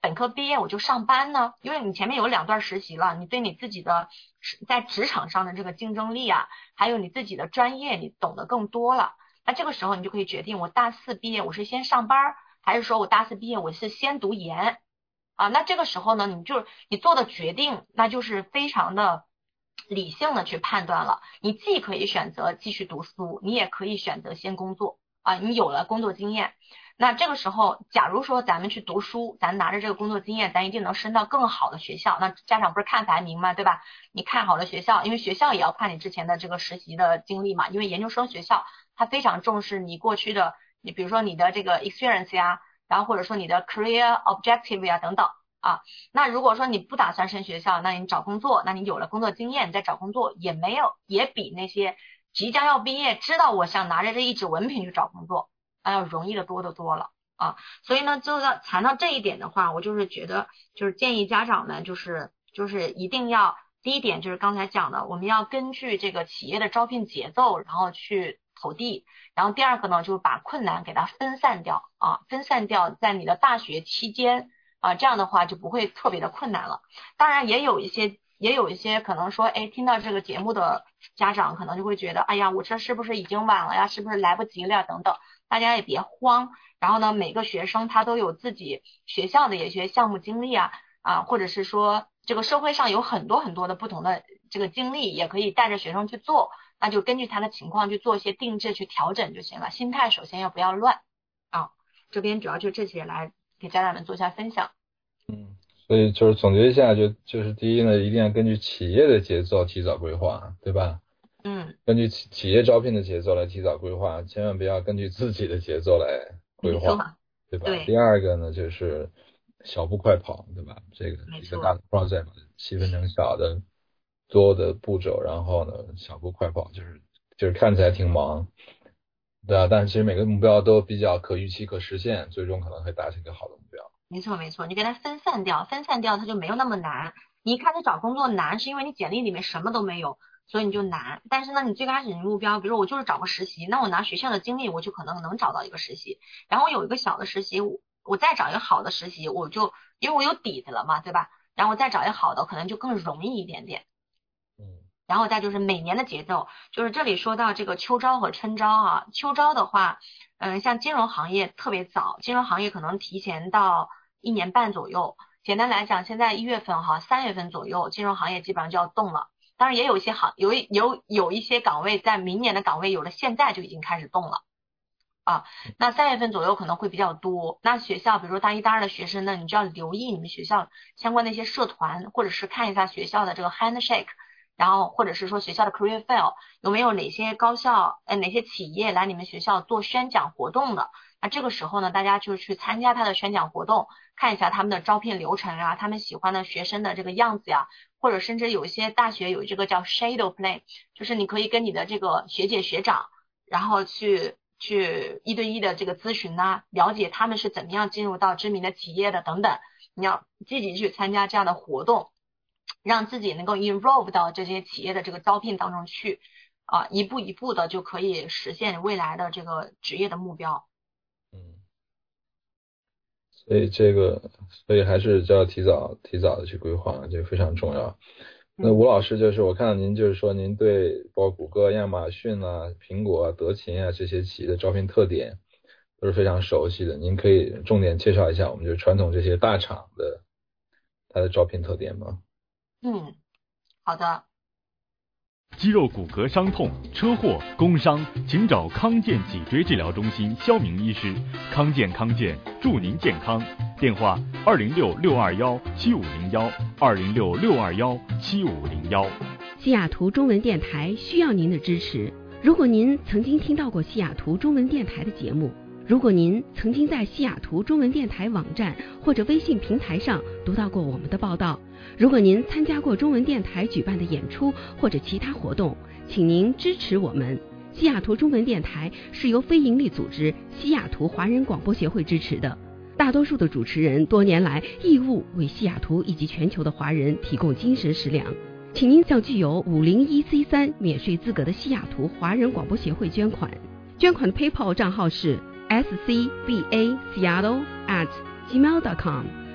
本科毕业我就上班呢？因为你前面有两段实习了，你对你自己的在职场上的这个竞争力啊，还有你自己的专业你懂得更多了。那这个时候你就可以决定，我大四毕业我是先上班，还是说我大四毕业我是先读研啊？那这个时候呢，你就你做的决定那就是非常的理性的去判断了。你既可以选择继续读书，你也可以选择先工作啊。你有了工作经验，那这个时候假如说咱们去读书，咱拿着这个工作经验，咱一定能升到更好的学校。那家长不是看排名嘛，对吧？你看好了学校，因为学校也要看你之前的这个实习的经历嘛，因为研究生学校它非常重视你过去的，你比如说你的这个 experience 呀，然后或者说你的 career objective 呀等等啊。那如果说你不打算升学校，那你找工作，那你有了工作经验，你再找工作也没有也比那些即将要毕业知道我想拿着这一纸文凭去找工作那要容易的多得多了啊。所以呢，就要谈到这一点的话，我就是觉得就是建议家长呢，就是就是一定要第一点就是刚才讲的，我们要根据这个企业的招聘节奏，然后去投递。然后第二个呢，就是把困难给它分散掉啊，分散掉在你的大学期间啊，这样的话就不会特别的困难了。当然也有一些也有一些可能说，哎，听到这个节目的家长可能就会觉得，哎呀，我这是不是已经晚了呀？是不是来不及了呀？等等，大家也别慌。然后呢，每个学生他都有自己学校的一些项目经历啊，啊，或者是说这个社会上有很多很多的不同的这个经历，也可以带着学生去做。那就根据他的情况去做一些定制，去调整就行了。心态首先要不要乱啊？这边主要就这些来给家长们做一下分享。 嗯，所以就是总结一下，就就是第一呢，一定要根据企业的节奏提早规划，对吧？ 嗯， 根据企企业招聘的节奏来提早规划，千万不要根据自己的节奏来规划，对吧？ 对。 第二个呢，就是小步快跑，对吧？这个一个大的 project 细分成小的多的步骤，然后呢小步快跑，就是就是看起来挺忙，对啊，但其实每个目标都比较可预期可实现，最终可能会达成一个好的目标。 没错没错，你给它分散掉，分散掉它就没有那么难。你一开始找工作难是因为你简历里面什么都没有，所以你就难。但是呢，你最开始你目标，比如说我就是找个实习，那我拿学校的经历，我就可能能找到一个实习。然后有一个小的实习，我我再找一个好的实习，我就因为我有底子了嘛，对吧？然后我再找一个好的，可能就更容易一点点。然后再就是每年的节奏，就是这里说到这个秋招和春招啊。秋招的话，嗯，像金融行业特别早，金融行业可能提前到一年半左右。简单来讲，现在一月份哈，三月份左右，金融行业基本上就要动了。当然也有一些行有有有一些岗位在明年的岗位有了，现在就已经开始动了啊。那三月份左右可能会比较多。那学校比如说大一大二的学生呢，你就要留意你们学校相关的一些社团，或者是看一下学校的这个 handshake。然后或者是说学校的 career fair 有没有哪些高校呃哪些企业来你们学校做宣讲活动的。那这个时候呢，大家就去参加他的宣讲活动，看一下他们的招聘流程啊，他们喜欢的学生的这个样子呀，或者甚至有一些大学有这个叫 shadow play， 就是你可以跟你的这个学姐学长然后去去一对一的这个咨询啊，了解他们是怎么样进入到知名的企业的等等。你要积极去参加这样的活动，让自己能够 involve 到这些企业的这个招聘当中去啊，一步一步的就可以实现未来的这个职业的目标。 嗯，所以这个所以还是就要提早提早的去规划，这个非常重要。那吴老师就是我看到您就是说您对包括谷歌、亚马逊啊、苹果啊、德勤啊这些企业的招聘特点都是非常熟悉的，您可以重点介绍一下我们就是传统这些大厂的它的招聘特点吗？ 嗯，好的。 肌肉骨骼伤痛、车祸、工伤，请找康健脊椎治疗中心肖明医师。康健康健，祝您健康。电话：二零六六二幺七五零幺，二零六六二幺七五零幺。 西雅图中文电台需要您的支持。如果您曾经听到过西雅图中文电台的节目，如果您曾经在西雅图中文电台网站或者微信平台上读到过我们的报道，如果您参加过中文电台举办的演出或者其他活动，请您支持我们。西雅图中文电台是由非营利组织西雅图华人广播协会支持的，大多数的主持人多年来义务为西雅图以及全球的华人提供精神食粮，请您向具有五零一 C 三 免税资格的西雅图华人广播协会捐款。捐款的 PayPal 账号是 s c b a seattle at gmail dot com，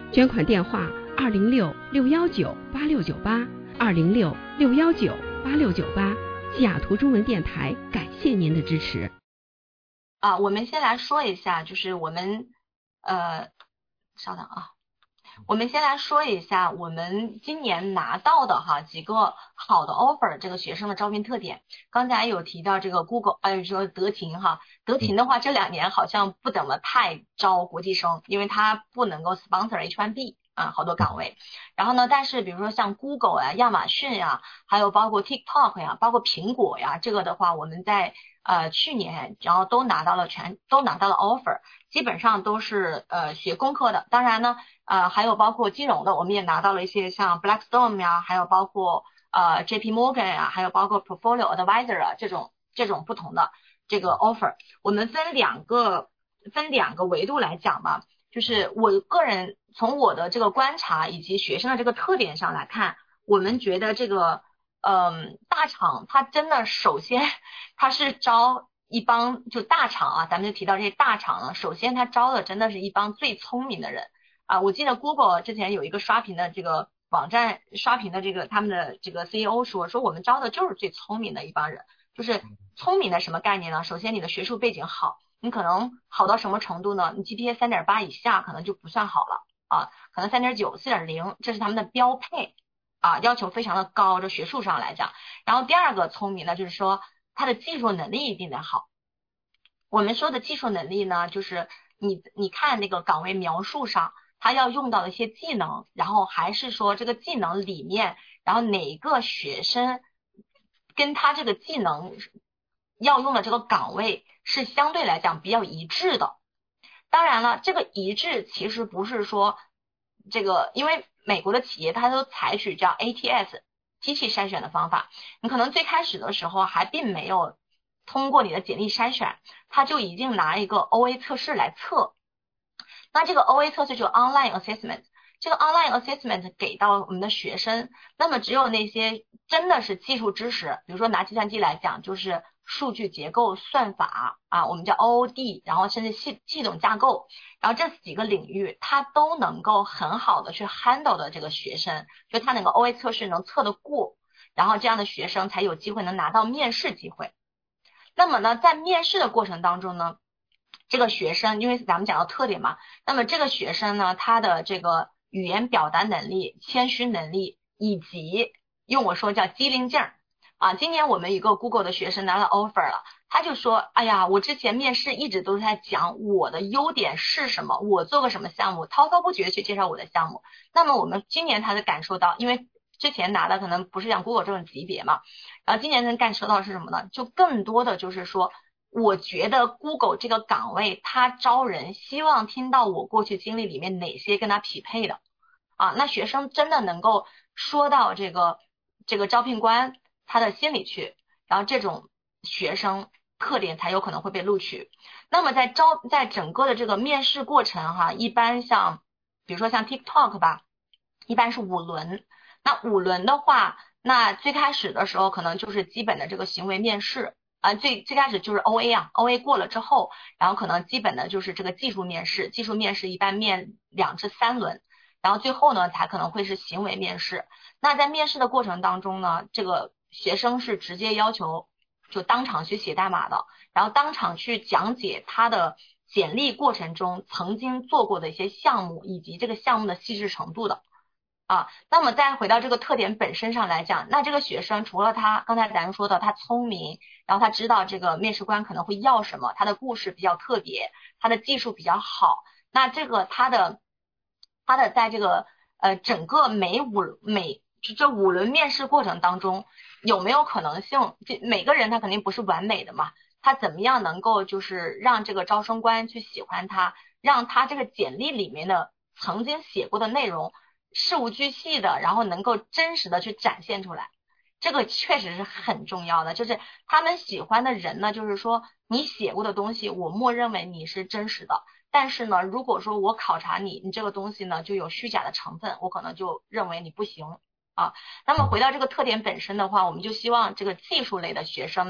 捐款电话二零六六幺九八六九八二零六六幺九八六九八。西雅图中文电台感谢您的支持。 啊，我们先来说一下，就是我们呃，稍等啊，我们先来说一下我们今年拿到的哈几个好的 offer， 这个学生的招聘特点。刚才有提到这个 Google， 哎，说德勤哈，德勤的话这两年好像不怎么太招国际生，因为它不能够 sponsor H 一 B。啊，好多岗位，然后呢，但是比如说像 Google 呀、亚马逊呀，还有包括 TikTok 呀，包括苹果呀，这个的话，我们在呃去年然后都拿到了全都拿到了 offer， 基本上都是呃学工科的。当然呢，呃还有包括金融的，我们也拿到了一些像 Blackstone 呀，还有包括呃 J P Morgan 呀，还有包括 Portfolio Advisor 啊这种这种不同的这个 offer。我们分两个分两个维度来讲吧。就是我个人从我的这个观察以及学生的这个特点上来看，我们觉得这个嗯大厂它真的首先它是招一帮就大厂啊，咱们就提到这些大厂呢，首先它招的真的是一帮最聪明的人啊。我记得 Google 之前有一个刷屏的这个网站刷屏的这个他们的这个 C E O 说说我们招的就是最聪明的一帮人。就是聪明的什么概念呢？首先你的学术背景好。你可能好到什么程度呢？你 G P A 三点八 以下可能就不算好了啊，可能 三点九、四点零 这是他们的标配啊，要求非常的高，这学术上来讲。然后第二个聪明呢，就是说他的技术能力一定得好。我们说的技术能力呢，就是你你看那个岗位描述上他要用到的一些技能，然后还是说这个技能里面，然后哪个学生跟他这个技能要用的这个岗位是相对来讲比较一致的。当然了，这个一致其实不是说这个，因为美国的企业它都采取叫 A T S 机器筛选的方法，你可能最开始的时候还并没有通过你的简历筛选，他就已经拿一个 O A 测试来测。那这个 O A 测试就是 online assessment， 这个 online assessment 给到我们的学生，那么只有那些真的是技术知识，比如说拿计算机来讲，就是数据结构、算法啊，我们叫 O O D， 然后甚至系系统架构，然后这几个领域他都能够很好的去 handle 的这个学生，就他那个 O A 测试能测得过，然后这样的学生才有机会能拿到面试机会。那么呢，在面试的过程当中呢，这个学生因为咱们讲到特点嘛，那么这个学生呢，他的这个语言表达能力、谦虚能力，以及用我说叫机灵劲儿啊。今年我们一个 Google 的学生拿了 offer 了，他就说，哎呀，我之前面试一直都在讲我的优点是什么，我做个什么项目，滔滔不绝去介绍我的项目。那么我们今年他就感受到，因为之前拿的可能不是像 Google 这种级别嘛，然后今年能感受到是什么呢？就更多的就是说，我觉得 Google 这个岗位他招人希望听到我过去经历里面哪些跟他匹配的啊。那学生真的能够说到这个这个招聘官他的心里去，然后这种学生特点才有可能会被录取。那么在招在整个的这个面试过程哈，一般像比如说像 TikTok 吧，一般是五轮。那五轮的话，那最开始的时候可能就是基本的这个行为面试啊，最最开始就是 O A 啊 ，O A 过了之后，然后可能基本的就是这个技术面试，技术面试一般面两至三轮，然后最后呢才可能会是行为面试。那在面试的过程当中呢，这个学生是直接要求就当场去写代码的，然后当场去讲解他的简历过程中曾经做过的一些项目以及这个项目的细致程度的。啊，那么再回到这个特点本身上来讲，那这个学生除了他刚才咱们说的他聪明，然后他知道这个面试官可能会要什么，他的故事比较特别，他的技术比较好，那这个他的他的在这个呃整个每五每这五轮面试过程当中有没有可能性，这每个人他肯定不是完美的嘛，他怎么样能够就是让这个招生官去喜欢他，让他这个简历里面的曾经写过的内容事无巨细的，然后能够真实的去展现出来，这个确实是很重要的。就是他们喜欢的人呢，就是说你写过的东西我默认为你是真实的，但是呢如果说我考察你，你这个东西呢就有虚假的成分，我可能就认为你不行啊。那么回到这个特点本身的话，我们就希望这个技术类的学生呢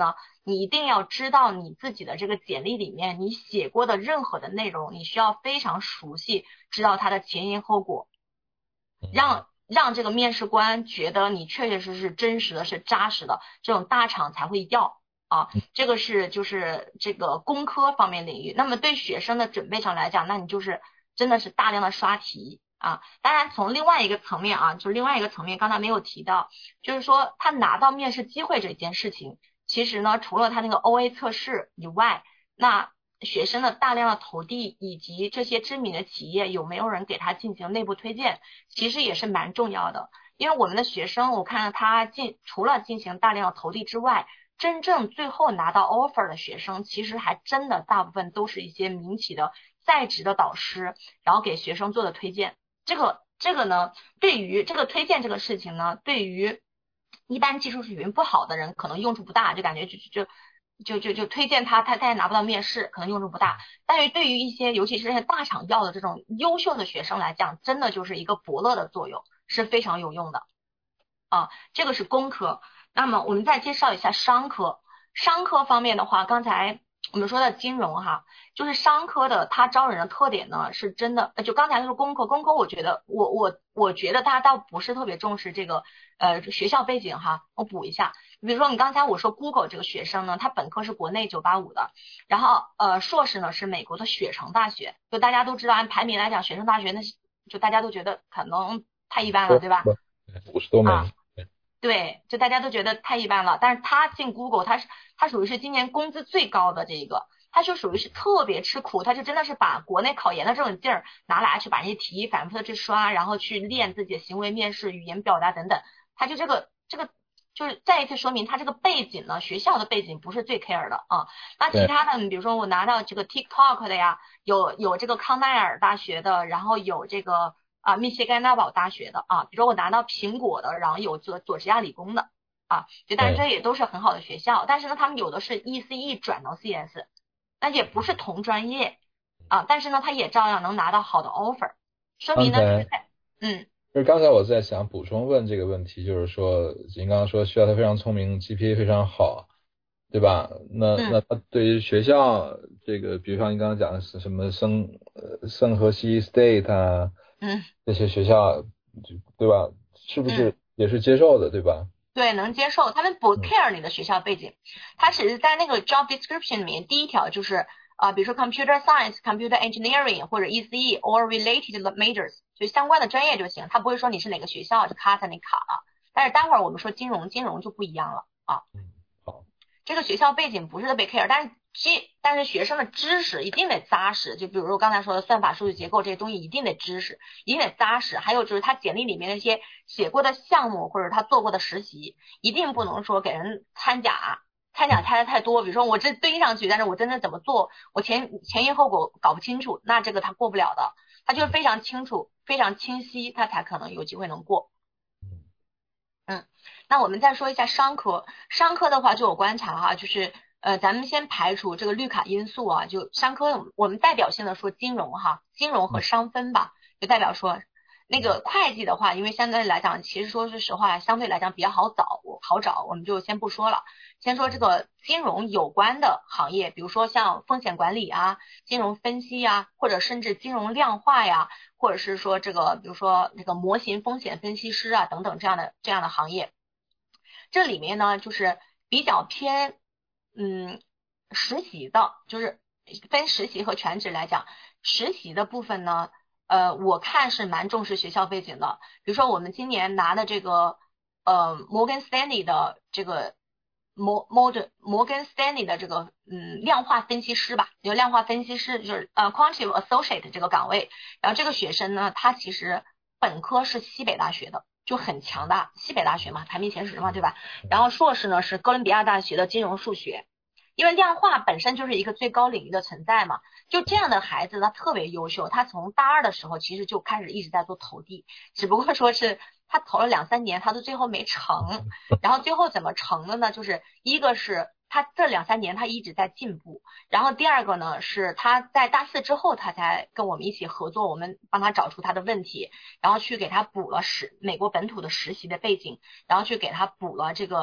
你一定要知道你自己的这个简历里面你写过的任何的内容，你需要非常熟悉，知道它的前因后果，让让这个面试官觉得你确确实实是真实的，是扎实的，这种大厂才会要啊。这个是就是这个工科方面领域。那么对学生的准备上来讲，那你就是真的是大量的刷题啊。当然从另外一个层面啊，就是另外一个层面刚才没有提到，就是说他拿到面试机会这件事情，其实呢除了他那个 O A 测试以外，那学生的大量的投递以及这些知名的企业有没有人给他进行内部推荐，其实也是蛮重要的。因为我们的学生，我看到他进除了进行大量的投递之外，真正最后拿到 offer 的学生，其实还真的大部分都是一些民企的在职的导师，然后给学生做的推荐。这个这个呢，对于这个推荐这个事情呢，对于一般技术水平不好的人可能用处不大，就感觉就就就就就推荐他，他他也拿不到面试，可能用处不大。但是对于一些尤其是这些大厂要的这种优秀的学生来讲，真的就是一个伯乐的作用，是非常有用的啊。这个是工科。那么我们再介绍一下商科。商科方面的话，刚才我们说的金融哈，就是商科的它招人的特点呢，是真的，就刚才那个工科，工科我觉得我我我觉得大家倒不是特别重视这个呃学校背景哈，我补一下，比如说你刚才我说 Google 这个学生呢，他本科是国内九八五的，然后呃硕士呢是美国的雪城大学，就大家都知道按排名来讲，雪城大学那就大家都觉得可能太一般了，对吧？ 五十多名。 啊对，就大家都觉得太一般了，但是他进 Google， 他是他属于是今年工资最高的这个，他就属于是特别吃苦，他就真的是把国内考研的这种劲儿拿来去把那些题反复的去刷，然后去练自己的行为面试、语言表达等等，他就这个这个就是再一次说明他这个背景呢，学校的背景不是最 care 的啊。那其他的，比如说我拿到这个 TikTok 的呀，有有这个康奈尔大学的，然后有这个。啊，密歇根大堡大学的啊，比如说我拿到苹果的，然后有佐佐治亚理工的啊，就但是这也都是很好的学校，但是呢，他们有的是 E C E 转到 C S， 那也不是同专业啊，但是呢，他也照样能拿到好的 offer， 说明呢是在嗯， 就是刚才我在想补充问这个问题，就是说您刚刚说需要他非常聪明 ，G P A 非常好，对吧？那、嗯、那他对于学校这个，比如像您刚刚讲的是什么圣呃圣荷西 State 啊。 嗯， 这些学校对吧？是不是也是接受的，嗯、对吧？ 对，能接受，他们不 care 你的学校背景，他只是在那个 job description 里面第一条就是啊、呃，比如说 computer science、computer engineering 或者 E C E or related majors， 就相关的专业就行，他不会说你是哪个学校就卡在那卡了。但是待会儿我们说金融，金融就不一样了啊。 嗯，好， 这个学校背景不是特别 care， 但是这但是学生的知识一定得扎实，就比如我刚才说的算法、数据结构这些东西一定得知识，一定得扎实。还有就是他简历里面那些写过的项目或者他做过的实习，一定不能说给人掺假，掺假掺的太多。比如说我这堆上去，但是我真的怎么做，我前前因后果搞不清楚，那这个他过不了的。他就是非常清楚、非常清晰，他才可能有机会能过。嗯，那我们再说一下商科，商科的话就有观察哈，就是呃，咱们先排除这个绿卡因素啊，就商科我们代表性的说金融哈，金融和商分吧，就代表说那个会计的话，因为相对来讲，其实说句实话，相对来讲比较好找，好找，我们就先不说了，先说这个金融有关的行业，比如说像风险管理啊、金融分析啊，或者甚至金融量化呀，或者是说这个，比如说这个模型风险分析师啊等等这样的这样的行业，这里面呢就是比较偏。嗯，实习的，就是分实习和全职来讲，实习的部分呢，呃，我看是蛮重视学校背景的。比如说我们今年拿的这个，呃，摩根斯丹利的这个摩摩的摩根斯丹利的这个嗯量化分析师吧，就量化分析师就是呃 quantitative associate 这个岗位。然后这个学生呢，他其实本科是西北大学的。就很强大，西北大学嘛，排名前十嘛，对吧？然后硕士呢是哥伦比亚大学的金融数学，因为量化本身就是一个最高领域的存在嘛。就这样的孩子他特别优秀，他从大二的时候其实就开始一直在做投递，只不过说是他投了两三年，他都最后没成。然后最后怎么成的呢？就是一个是他这两三年他一直在进步，然后第二个呢是他在大四之后他才跟我们一起合作，我们帮他找出他的问题，然后去给他补了实美国本土的实习的背景，然后去给他补了这个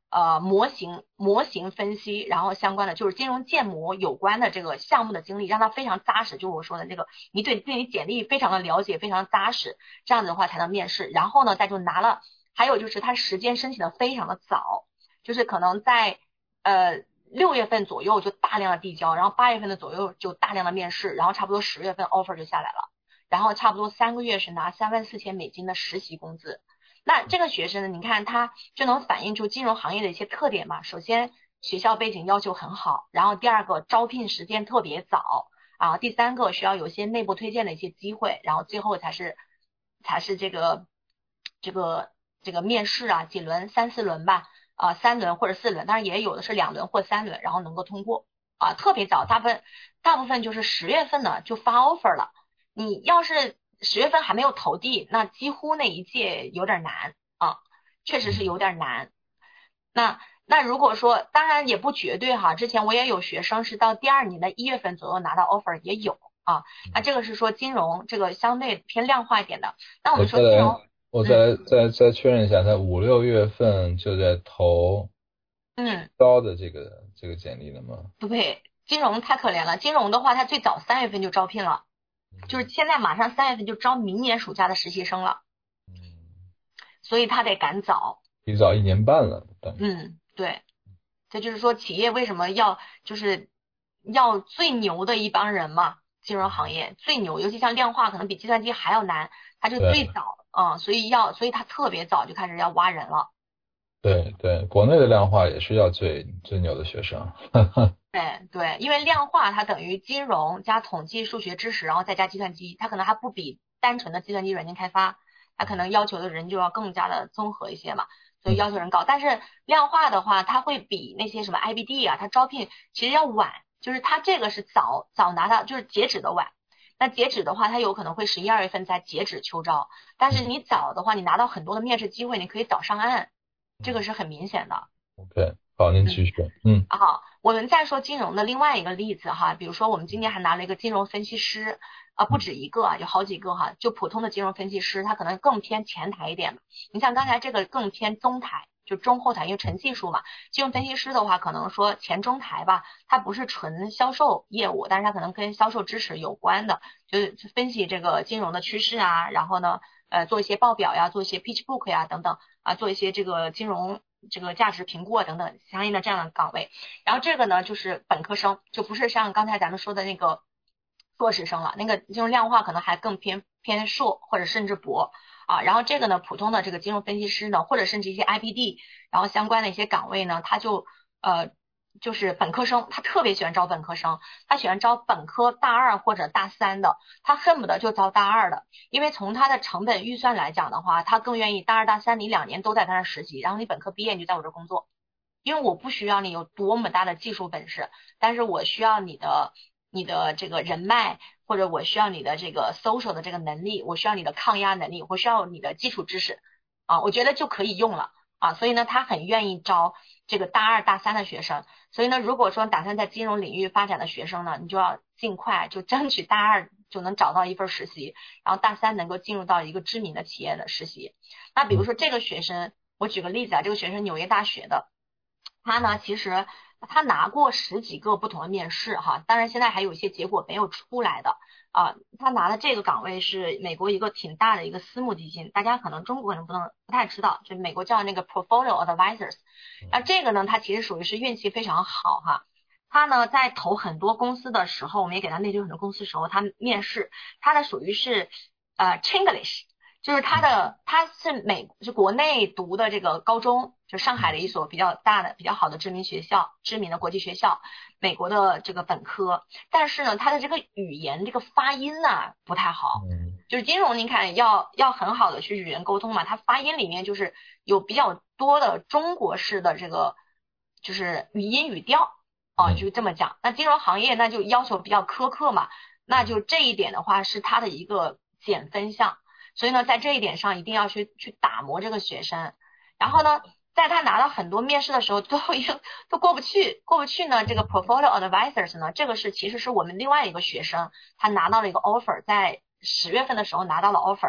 呃模型模型分析，然后相关的就是金融建模有关的这个项目的经历，让他非常扎实，就是我说的这个你对对你简历非常的了解，非常扎实，这样子的话才能面试。然后呢再就拿了，还有就是他时间申请的非常的早，就是可能在呃六月份左右就大量的递交，然后八月份的左右就大量的面试，然后差不多十月份 offer 就下来了，然后差不多三个月是拿三万四千美金的实习工资。那这个学生呢，你看他就能反映出金融行业的一些特点嘛。首先学校背景要求很好，然后第二个招聘时间特别早啊，第三个需要有些内部推荐的一些机会，然后最后才是才是这个这个这个面试啊，几轮三四轮吧啊，三轮或者四轮，当然也有的是两轮或三轮，然后能够通过啊，特别早，大部分大部分就是十月份呢就发 offer 了。你要是十月份还没有投递，那几乎那一届有点难啊，确实是有点难。那那如果说，当然也不绝对哈，之前我也有学生是到第二年的一月份左右拿到 offer 也有啊。那这个是说金融这个相对偏量化一点的。那我们说金融， 我再来、嗯、再再确认一下，他五六月份就在投嗯招的这个这个简历了吗？ 对，金融太可怜了，金融的话，它最早三月份就招聘了。就是现在马上三月份就招明年暑假的实习生了，嗯，所以他得赶早， 提早一年半了。 嗯，对，这就是说企业为什么要就是要最牛的一帮人嘛，金融行业最牛，尤其像量化可能比计算机还要难，他就最早啊、嗯，所以要所以他特别早就开始要挖人了。 对对，国内的量化也是要最最牛的学生。 对对，因为量化它等于金融加统计数学知识，然后再加计算机，它可能还不比单纯的计算机软件开发，它可能要求的人就要更加的综合一些嘛，所以要求人高。但是量化的话，它会比那些什么 I B D 啊，它招聘其实要晚，就是它这个是早早拿到，就是截止的晚。那截止的话，它有可能会十一二月份才截止秋招，但是你早的话，你拿到很多的面试机会，你可以早上岸，这个是很明显的。 OK， 好，您继续。嗯， 好，我们再说金融的另外一个例子哈，比如说我们今年还拿了一个金融分析师啊，不止一个啊，有好几个哈，就普通的金融分析师，他可能更偏前台一点。你像刚才这个更偏中台，就中后台，因为纯技术嘛。金融分析师的话，可能说前中台吧，它不是纯销售业务，但是它可能跟销售知识有关的，就是分析这个金融的趋势啊，然后呢，呃，做一些报表呀，做一些 pitch book 呀等等啊，做一些这个金融这个价值评估啊等等相应的这样的岗位。然后这个呢就是本科生，就不是像刚才咱们说的那个硕士生了，那个金融量化可能还更偏偏硕或者甚至博啊。然后这个呢普通的这个金融分析师呢，或者甚至一些 I B D 然后相关的一些岗位呢，他就呃就是本科生，他特别喜欢招本科生，他喜欢招本科大二或者大三的，他恨不得就招大二的，因为从他的成本预算来讲的话，他更愿意大二大三你两年都在他那实习，然后你本科毕业你就在我这工作，因为我不需要你有多么大的技术本事，但是我需要你的你的这个人脉，或者我需要你的这个 social 的这个能力，我需要你的抗压能力，我需要你的基础知识啊，我觉得就可以用了啊，所以呢他很愿意招这个大二大三的学生。所以呢如果说打算在金融领域发展的学生呢，你就要尽快就争取大二就能找到一份实习，然后大三能够进入到一个知名的企业的实习。那比如说这个学生，我举个例子啊，这个学生纽约大学的，他呢其实他拿过十几个不同的面试哈，当然现在还有一些结果没有出来的啊。他拿的这个岗位是美国一个挺大的一个私募基金，大家可能中国人不能不太知道，就美国叫那个 Portfolio Advisors。那这个呢，他其实属于是运气非常好哈。他呢在投很多公司的时候，我们也给他内推很多公司的时候，他面试他的属于是呃 Chinglish。就是他的他是美是国内读的这个高中，就上海的一所比较大的比较好的知名学校，知名的国际学校，美国的这个本科，但是呢他的这个语言这个发音呢不太好，就是金融您看要要很好的去与人沟通嘛，他发音里面就是有比较多的中国式的这个就是语音语调啊，就这么讲。那金融行业那就要求比较苛刻嘛，那就这一点的话是他的一个减分项。所以呢在这一点上一定要去去打磨这个学生，然后呢在他拿到很多面试的时候都都过不去过不去呢，这个 portfolio advisors 呢，这个是其实是我们另外一个学生，他拿到了一个 offer， 在十月份的时候拿到了 offer，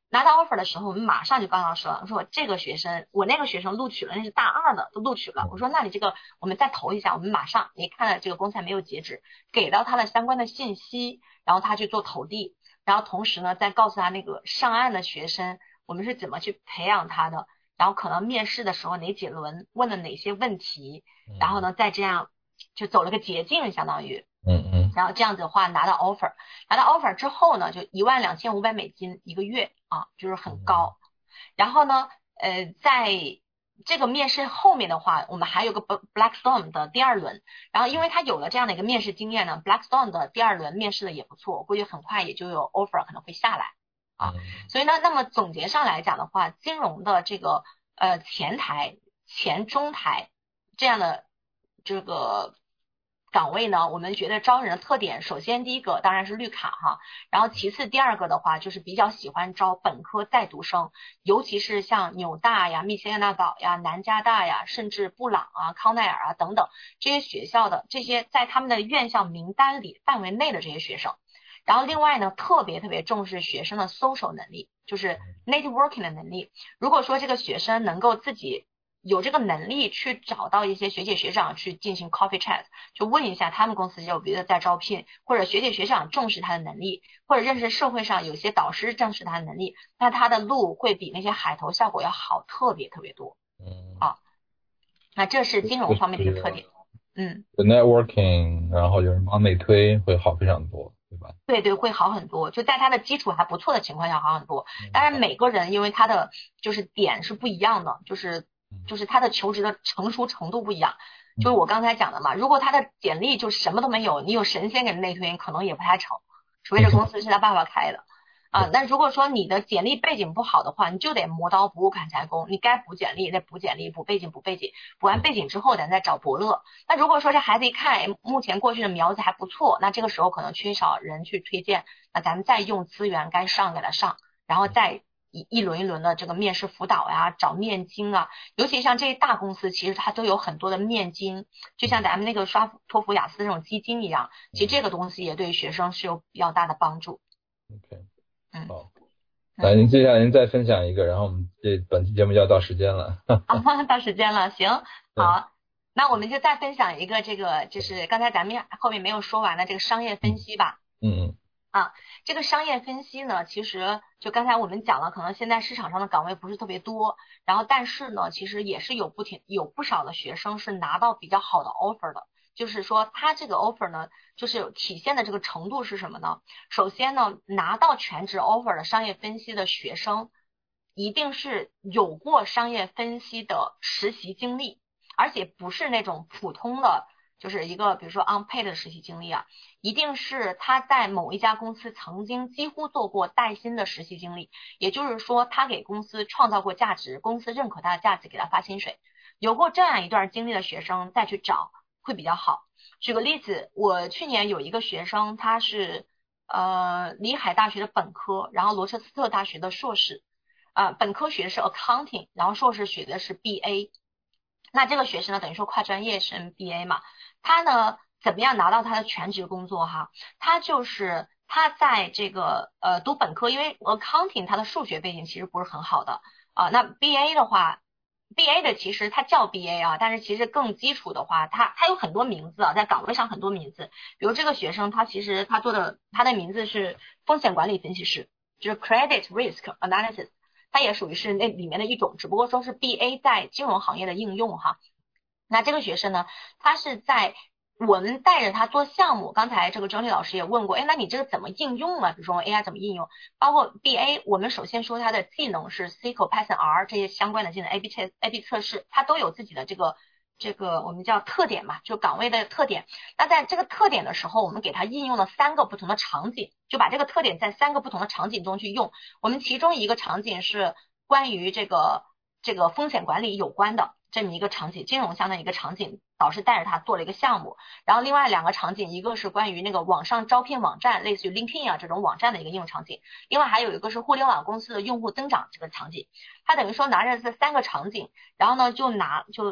拿到 offer 的时候，我们马上就刚刚说，说这个学生，我那个学生录取了，那是大二的都录取了。我说那你这个我们再投一下，我们马上你看了这个公司还没有截止，给到他的相关的信息，然后他去做投递，然后同时呢再告诉他那个上岸的学生我们是怎么去培养他的，然后可能面试的时候哪几轮问了哪些问题，然后呢再这样就走了个捷径，相当于。 嗯嗯， 然后这样子的话拿到 offer， 拿到 offer 之后呢，就一万两千五百美金一个月啊，就是很高。然后呢，呃，在这个面试后面的话，我们还有个 Blackstone 的第二轮。然后因为他有了这样的一个面试经验呢 ，Blackstone 的第二轮面试的也不错，我估计很快也就有 offer 可能会下来啊。所以呢，那么总结上来讲的话，金融的这个呃前台、前中台这样的这个岗位呢，我们觉得招人的特点，首先第一个当然是绿卡哈，然后其次第二个的话就是比较喜欢招本科在读生，尤其是像纽大呀、密歇根大堡呀、南加大呀，甚至布朗啊、康奈尔啊等等这些学校的这些在他们的院校名单里范围内的这些学生。然后另外呢，特别特别重视学生的 social 能力，就是 networking 的能力。如果说这个学生能够自己有这个能力去找到一些学姐学长去进行 coffee chat， 就问一下他们公司有别的在招聘，或者学姐学长重视他的能力，或者认识社会上有些导师重视他的能力，那他的路会比那些海投效果要好特别特别多。 嗯， 啊，那这是金融方面的一个特点。嗯 ，networking， 然后就是往内推会好非常多，对吧？ 对对，会好很多，就在他的基础还不错的情况下好很多。当然每个人因为他的就是点是不一样的，就是就是他的求职的成熟程度不一样，就是我刚才讲的嘛，如果他的简历就什么都没有，你有神仙给内推可能也不太成，除非这公司是他爸爸开的啊。那如果说你的简历背景不好的话，你就得磨刀不误砍柴工，你该补简历得补简历，补背景补背景，补完背景之后咱再找伯乐。那如果说这孩子一看目前过去的苗子还不错，那这个时候可能缺少人去推荐，那咱们再用资源该上给他上，然后再一一轮一轮的这个面试辅导呀，找面经啊，尤其像这些大公司，其实它都有很多的面经，就像咱们那个刷托福雅思这种基金一样，其实这个东西也对学生是有比较大的帮助。 OK， 嗯， 好，来，您接下来您再分享一个，然后我们这本期节目就要到时间了。 啊，到时间了，行，好，那我们就再分享一个这个，就是刚才咱们后面没有说完的这个商业分析吧。 嗯嗯。 啊，这个商业分析呢，其实就刚才我们讲了，可能现在市场上的岗位不是特别多，然后但是呢，其实也是有不停有不少的学生是拿到比较好的 offer 的，就是说他这个 offer 呢，就是体现的这个程度是什么呢？首先呢，拿到全职 offer 的商业分析的学生，一定是有过商业分析的实习经历，而且不是那种普通的。就是一个比如说 unpaid 的实习经历啊，一定是他在某一家公司曾经几乎做过带薪的实习经历，也就是说他给公司创造过价值，公司认可他的价值，给他发薪水。有过这样一段经历的学生再去找会比较好。举个例子，我去年有一个学生，他是呃里海大学的本科，然后罗彻斯特大学的硕士，啊、呃、本科学的是 accounting， 然后硕士学的是 B A。那这个学生呢，等于说跨专业是 M B A 嘛，他呢怎么样拿到他的全职工作哈？他就是他在这个呃读本科，因为 accounting 他的数学背景其实不是很好的啊、呃。那 B A 的话 ，B A 的其实它叫 B A 啊，但是其实更基础的话，它它有很多名字啊，在岗位上很多名字。比如这个学生他其实他做的他的名字是风险管理分析师，就是 Credit Risk Analysis。它也属于是那里面的一种，只不过说是 B A 在金融行业的应用哈。那这个学生呢，他是在我们带着他做项目，刚才这个周丽老师也问过，哎，那你这个怎么应用啊？比如说 A I 怎么应用？包括 B A， 我们首先说它的技能是 S Q L、Python、R 这些相关的技能 ，A B 测 A B 测试，它都有自己的这个这个我们叫特点嘛，就岗位的特点。那在这个特点的时候，我们给它应用了三个不同的场景，就把这个特点在三个不同的场景中去用。我们其中一个场景是关于这个这个风险管理有关的这么一个场景，金融相关的一个场景，导师带着他做了一个项目。然后另外两个场景，一个是关于那个网上招聘网站，类似于 LinkedIn 啊这种网站的一个应用场景，另外还有一个是互联网公司的用户增长这个场景。他等于说拿着这三个场景，然后呢就拿就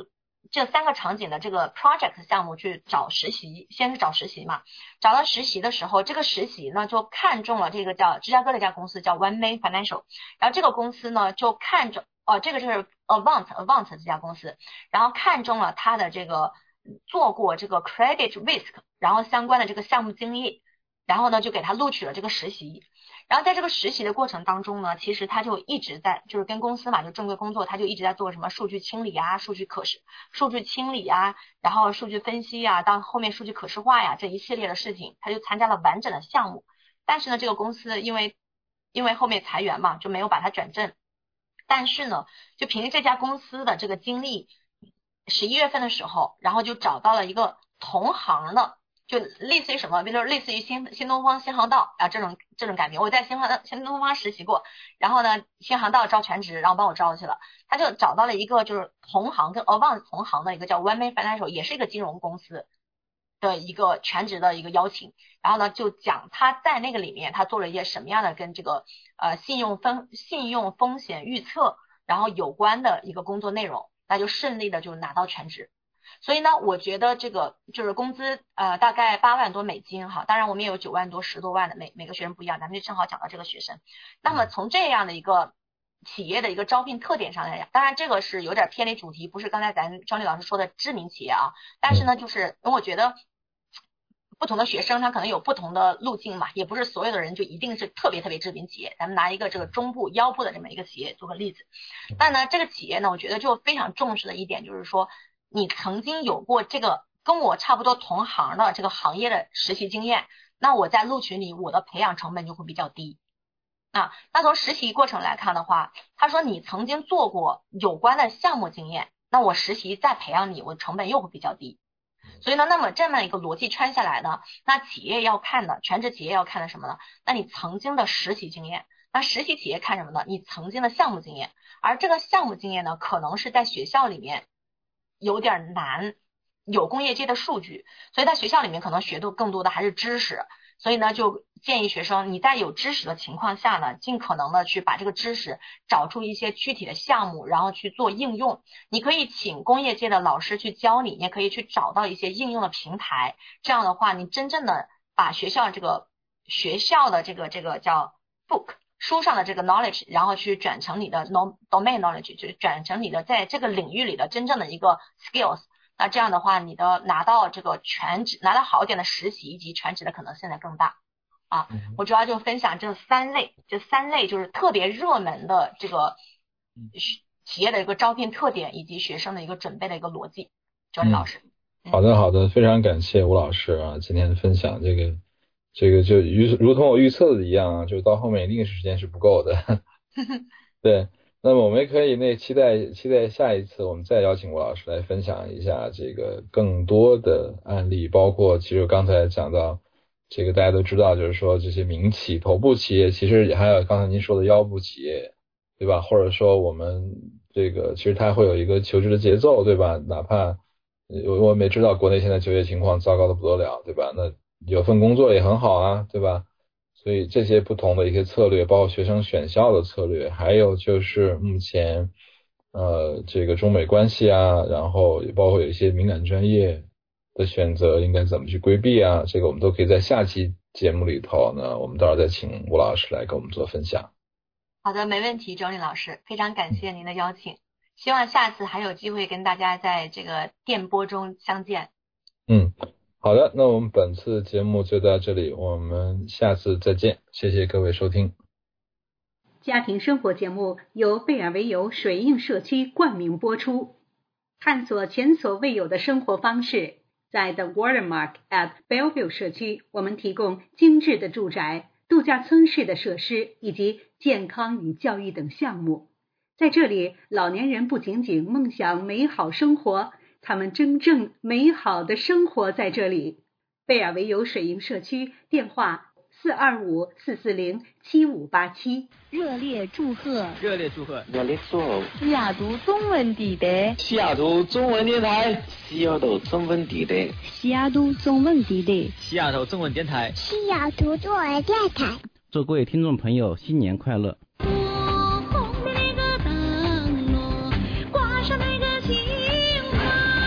这三个场景的这个 project 项目去找实习，先是找实习嘛，找到实习的时候，这个实习呢就看中了这个叫芝加哥的一家公司叫 One Main Financial， 然后这个公司呢就看中哦，这个就是 Avant Avant 这家公司，然后看中了他的这个做过这个 credit risk， 然后相关的这个项目经历，然后呢就给他录取了这个实习。然后在这个实习的过程当中呢，其实他就一直在就是跟公司嘛，就正规工作，他就一直在做什么数据清理啊、数据可视、数据清理啊，然后数据分析啊，到后面数据可视化呀这一系列的事情，他就参加了完整的项目。但是呢，这个公司因为因为后面裁员嘛，就没有把他转正。但是呢，就凭这家公司的这个经历，十一月份的时候，然后就找到了一个同行的。就类似于什么，比如说类似于新新东方、新航道啊这种这种改名，我在新航新东方实习过，然后呢新航道招全职，然后帮我招去了，他就找到了一个就是同行跟 Avant 同行的一个叫 One Main Financial， 也是一个金融公司的一个全职的一个邀请，然后呢就讲他在那个里面他做了一些什么样的跟这个呃信用风信用风险预测然后有关的一个工作内容，那就顺利的就拿到全职。所以呢，我觉得这个就是工资呃大概八万多美金哈，当然我们也有九万多、十多万的，每每个学生不一样，咱们就正好讲到这个学生。那么从这样的一个企业的一个招聘特点上来讲，当然这个是有点偏离主题，不是刚才咱张丽老师说的知名企业啊，但是呢，就是因为我觉得不同的学生他可能有不同的路径嘛，也不是所有的人就一定是特别特别知名企业。咱们拿一个这个中部腰部的这么一个企业做个例子，但呢这个企业呢，我觉得就非常重视的一点就是说，你曾经有过这个跟我差不多同行的这个行业的实习经验，那我在录取你，我的培养成本就会比较低啊。那从实习过程来看的话，他说你曾经做过有关的项目经验，那我实习再培养你，我的成本又会比较低。所以呢，那么这么一个逻辑穿下来呢，那企业要看的，全职企业要看的什么呢？那你曾经的实习经验。那实习企业看什么呢？你曾经的项目经验。而这个项目经验呢，可能是在学校里面有点难有工业界的数据，所以在学校里面可能学的更多的还是知识，所以呢就建议学生你在有知识的情况下呢，尽可能的去把这个知识找出一些具体的项目，然后去做应用。你可以请工业界的老师去教你，也可以去找到一些应用的平台，这样的话你真正的把学校这个学校的这个这个叫 book书上的这个 knowledge， 然后去转成你的 domain knowledge， 就是转成你的在这个领域里的真正的一个 skills。那这样的话，你的拿到这个全职，拿到好一点的实习以及全职的可能性才更大啊。我主要就分享这三类，这三类就是特别热门的这个企业的一个招聘特点以及学生的一个准备的一个逻辑。周林老师， 嗯、好的好的，非常感谢吴老师啊，今天的分享，这个这个就如如同我预测的一样啊，就是到后面一定时间是不够的。对。那么我们也可以那期待期待下一次我们再邀请吴老师来分享一下这个更多的案例，包括其实刚才讲到这个大家都知道，就是说这些民企头部企业，其实还有刚才您说的腰部企业，对吧？或者说我们这个其实它会有一个求职的节奏，对吧？哪怕我们也知道国内现在就业情况糟糕的不得了，对吧？那有份工作也很好啊，对吧？所以这些不同的一些策略，包括学生选校的策略，还有就是目前呃这个中美关系啊，然后也包括有一些敏感专业的选择应该怎么去规避啊，这个我们都可以在下期节目里头呢，我们到时候再请吴老师来跟我们做分享。 好的，没问题，周林老师，非常感谢您的邀请，希望下次还有机会跟大家在这个电波中相见。 嗯。好的，那我们本次节目就到这里，我们下次再见，谢谢各位收听。 家庭生活节目由贝尔维尤水印社区冠名播出，探索前所未有的生活方式。在 The Watermark at Bellevue 社区，我们提供精致的住宅、度假村式的设施以及健康与教育等项目。在这里，老年人不仅仅梦想美好生活，他们真正美好的生活在这里。贝尔维尤水印社区电话四二五四四零七五八七。 热烈祝贺！ 热烈祝贺！ 热烈祝贺！ 西雅图中文地带， 西雅图中文电台，西雅图中文地带， 西雅图中文地带， 西雅图中文电台， 西雅图中文电台。 祝各位听众朋友新年快乐！ 我红的那个灯笼，挂上那个情花。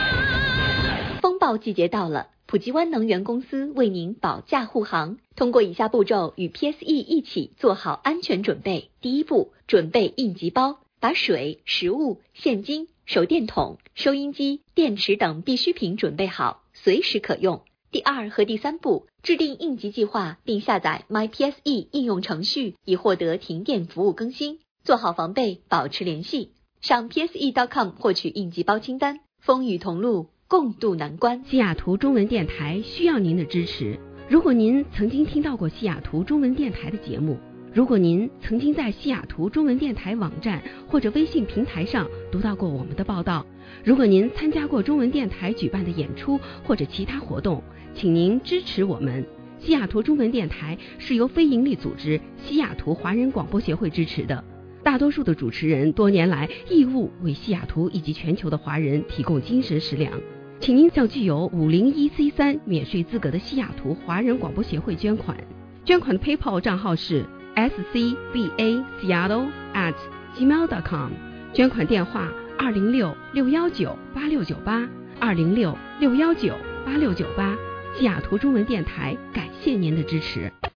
季节到了，普吉湾能源公司为您保驾护航，通过以下步骤与 P S E 一起做好安全准备。第一步，准备应急包，把水、食物、现金、手电筒、收音机、电池等必需品准备好，随时可用。第二和第三步，制定应急计划，并下载 My P S E 应用程序，以获得停电服务更新，做好防备，保持联系。上 P S E 点 com 获取应急包清单，风雨同路，共度难关。 西雅图中文电台需要您的支持。如果您曾经听到过西雅图中文电台的节目，如果您曾经在西雅图中文电台网站或者微信平台上读到过我们的报道，如果您参加过中文电台举办的演出或者其他活动，请您支持我们。西雅图中文电台是由非营利组织西雅图华人广播协会支持的。大多数的主持人多年来义务为西雅图以及全球的华人提供精神食粮，请您向具有五零一 C 三免税资格的西雅图华人广播协会捐款。捐款的 PayPal 账号是 S C B A Seattle at gmail dot com， 捐款电话二零六六幺九八六九八二零六六幺九八六九八。西雅图中文电台感谢您的支持。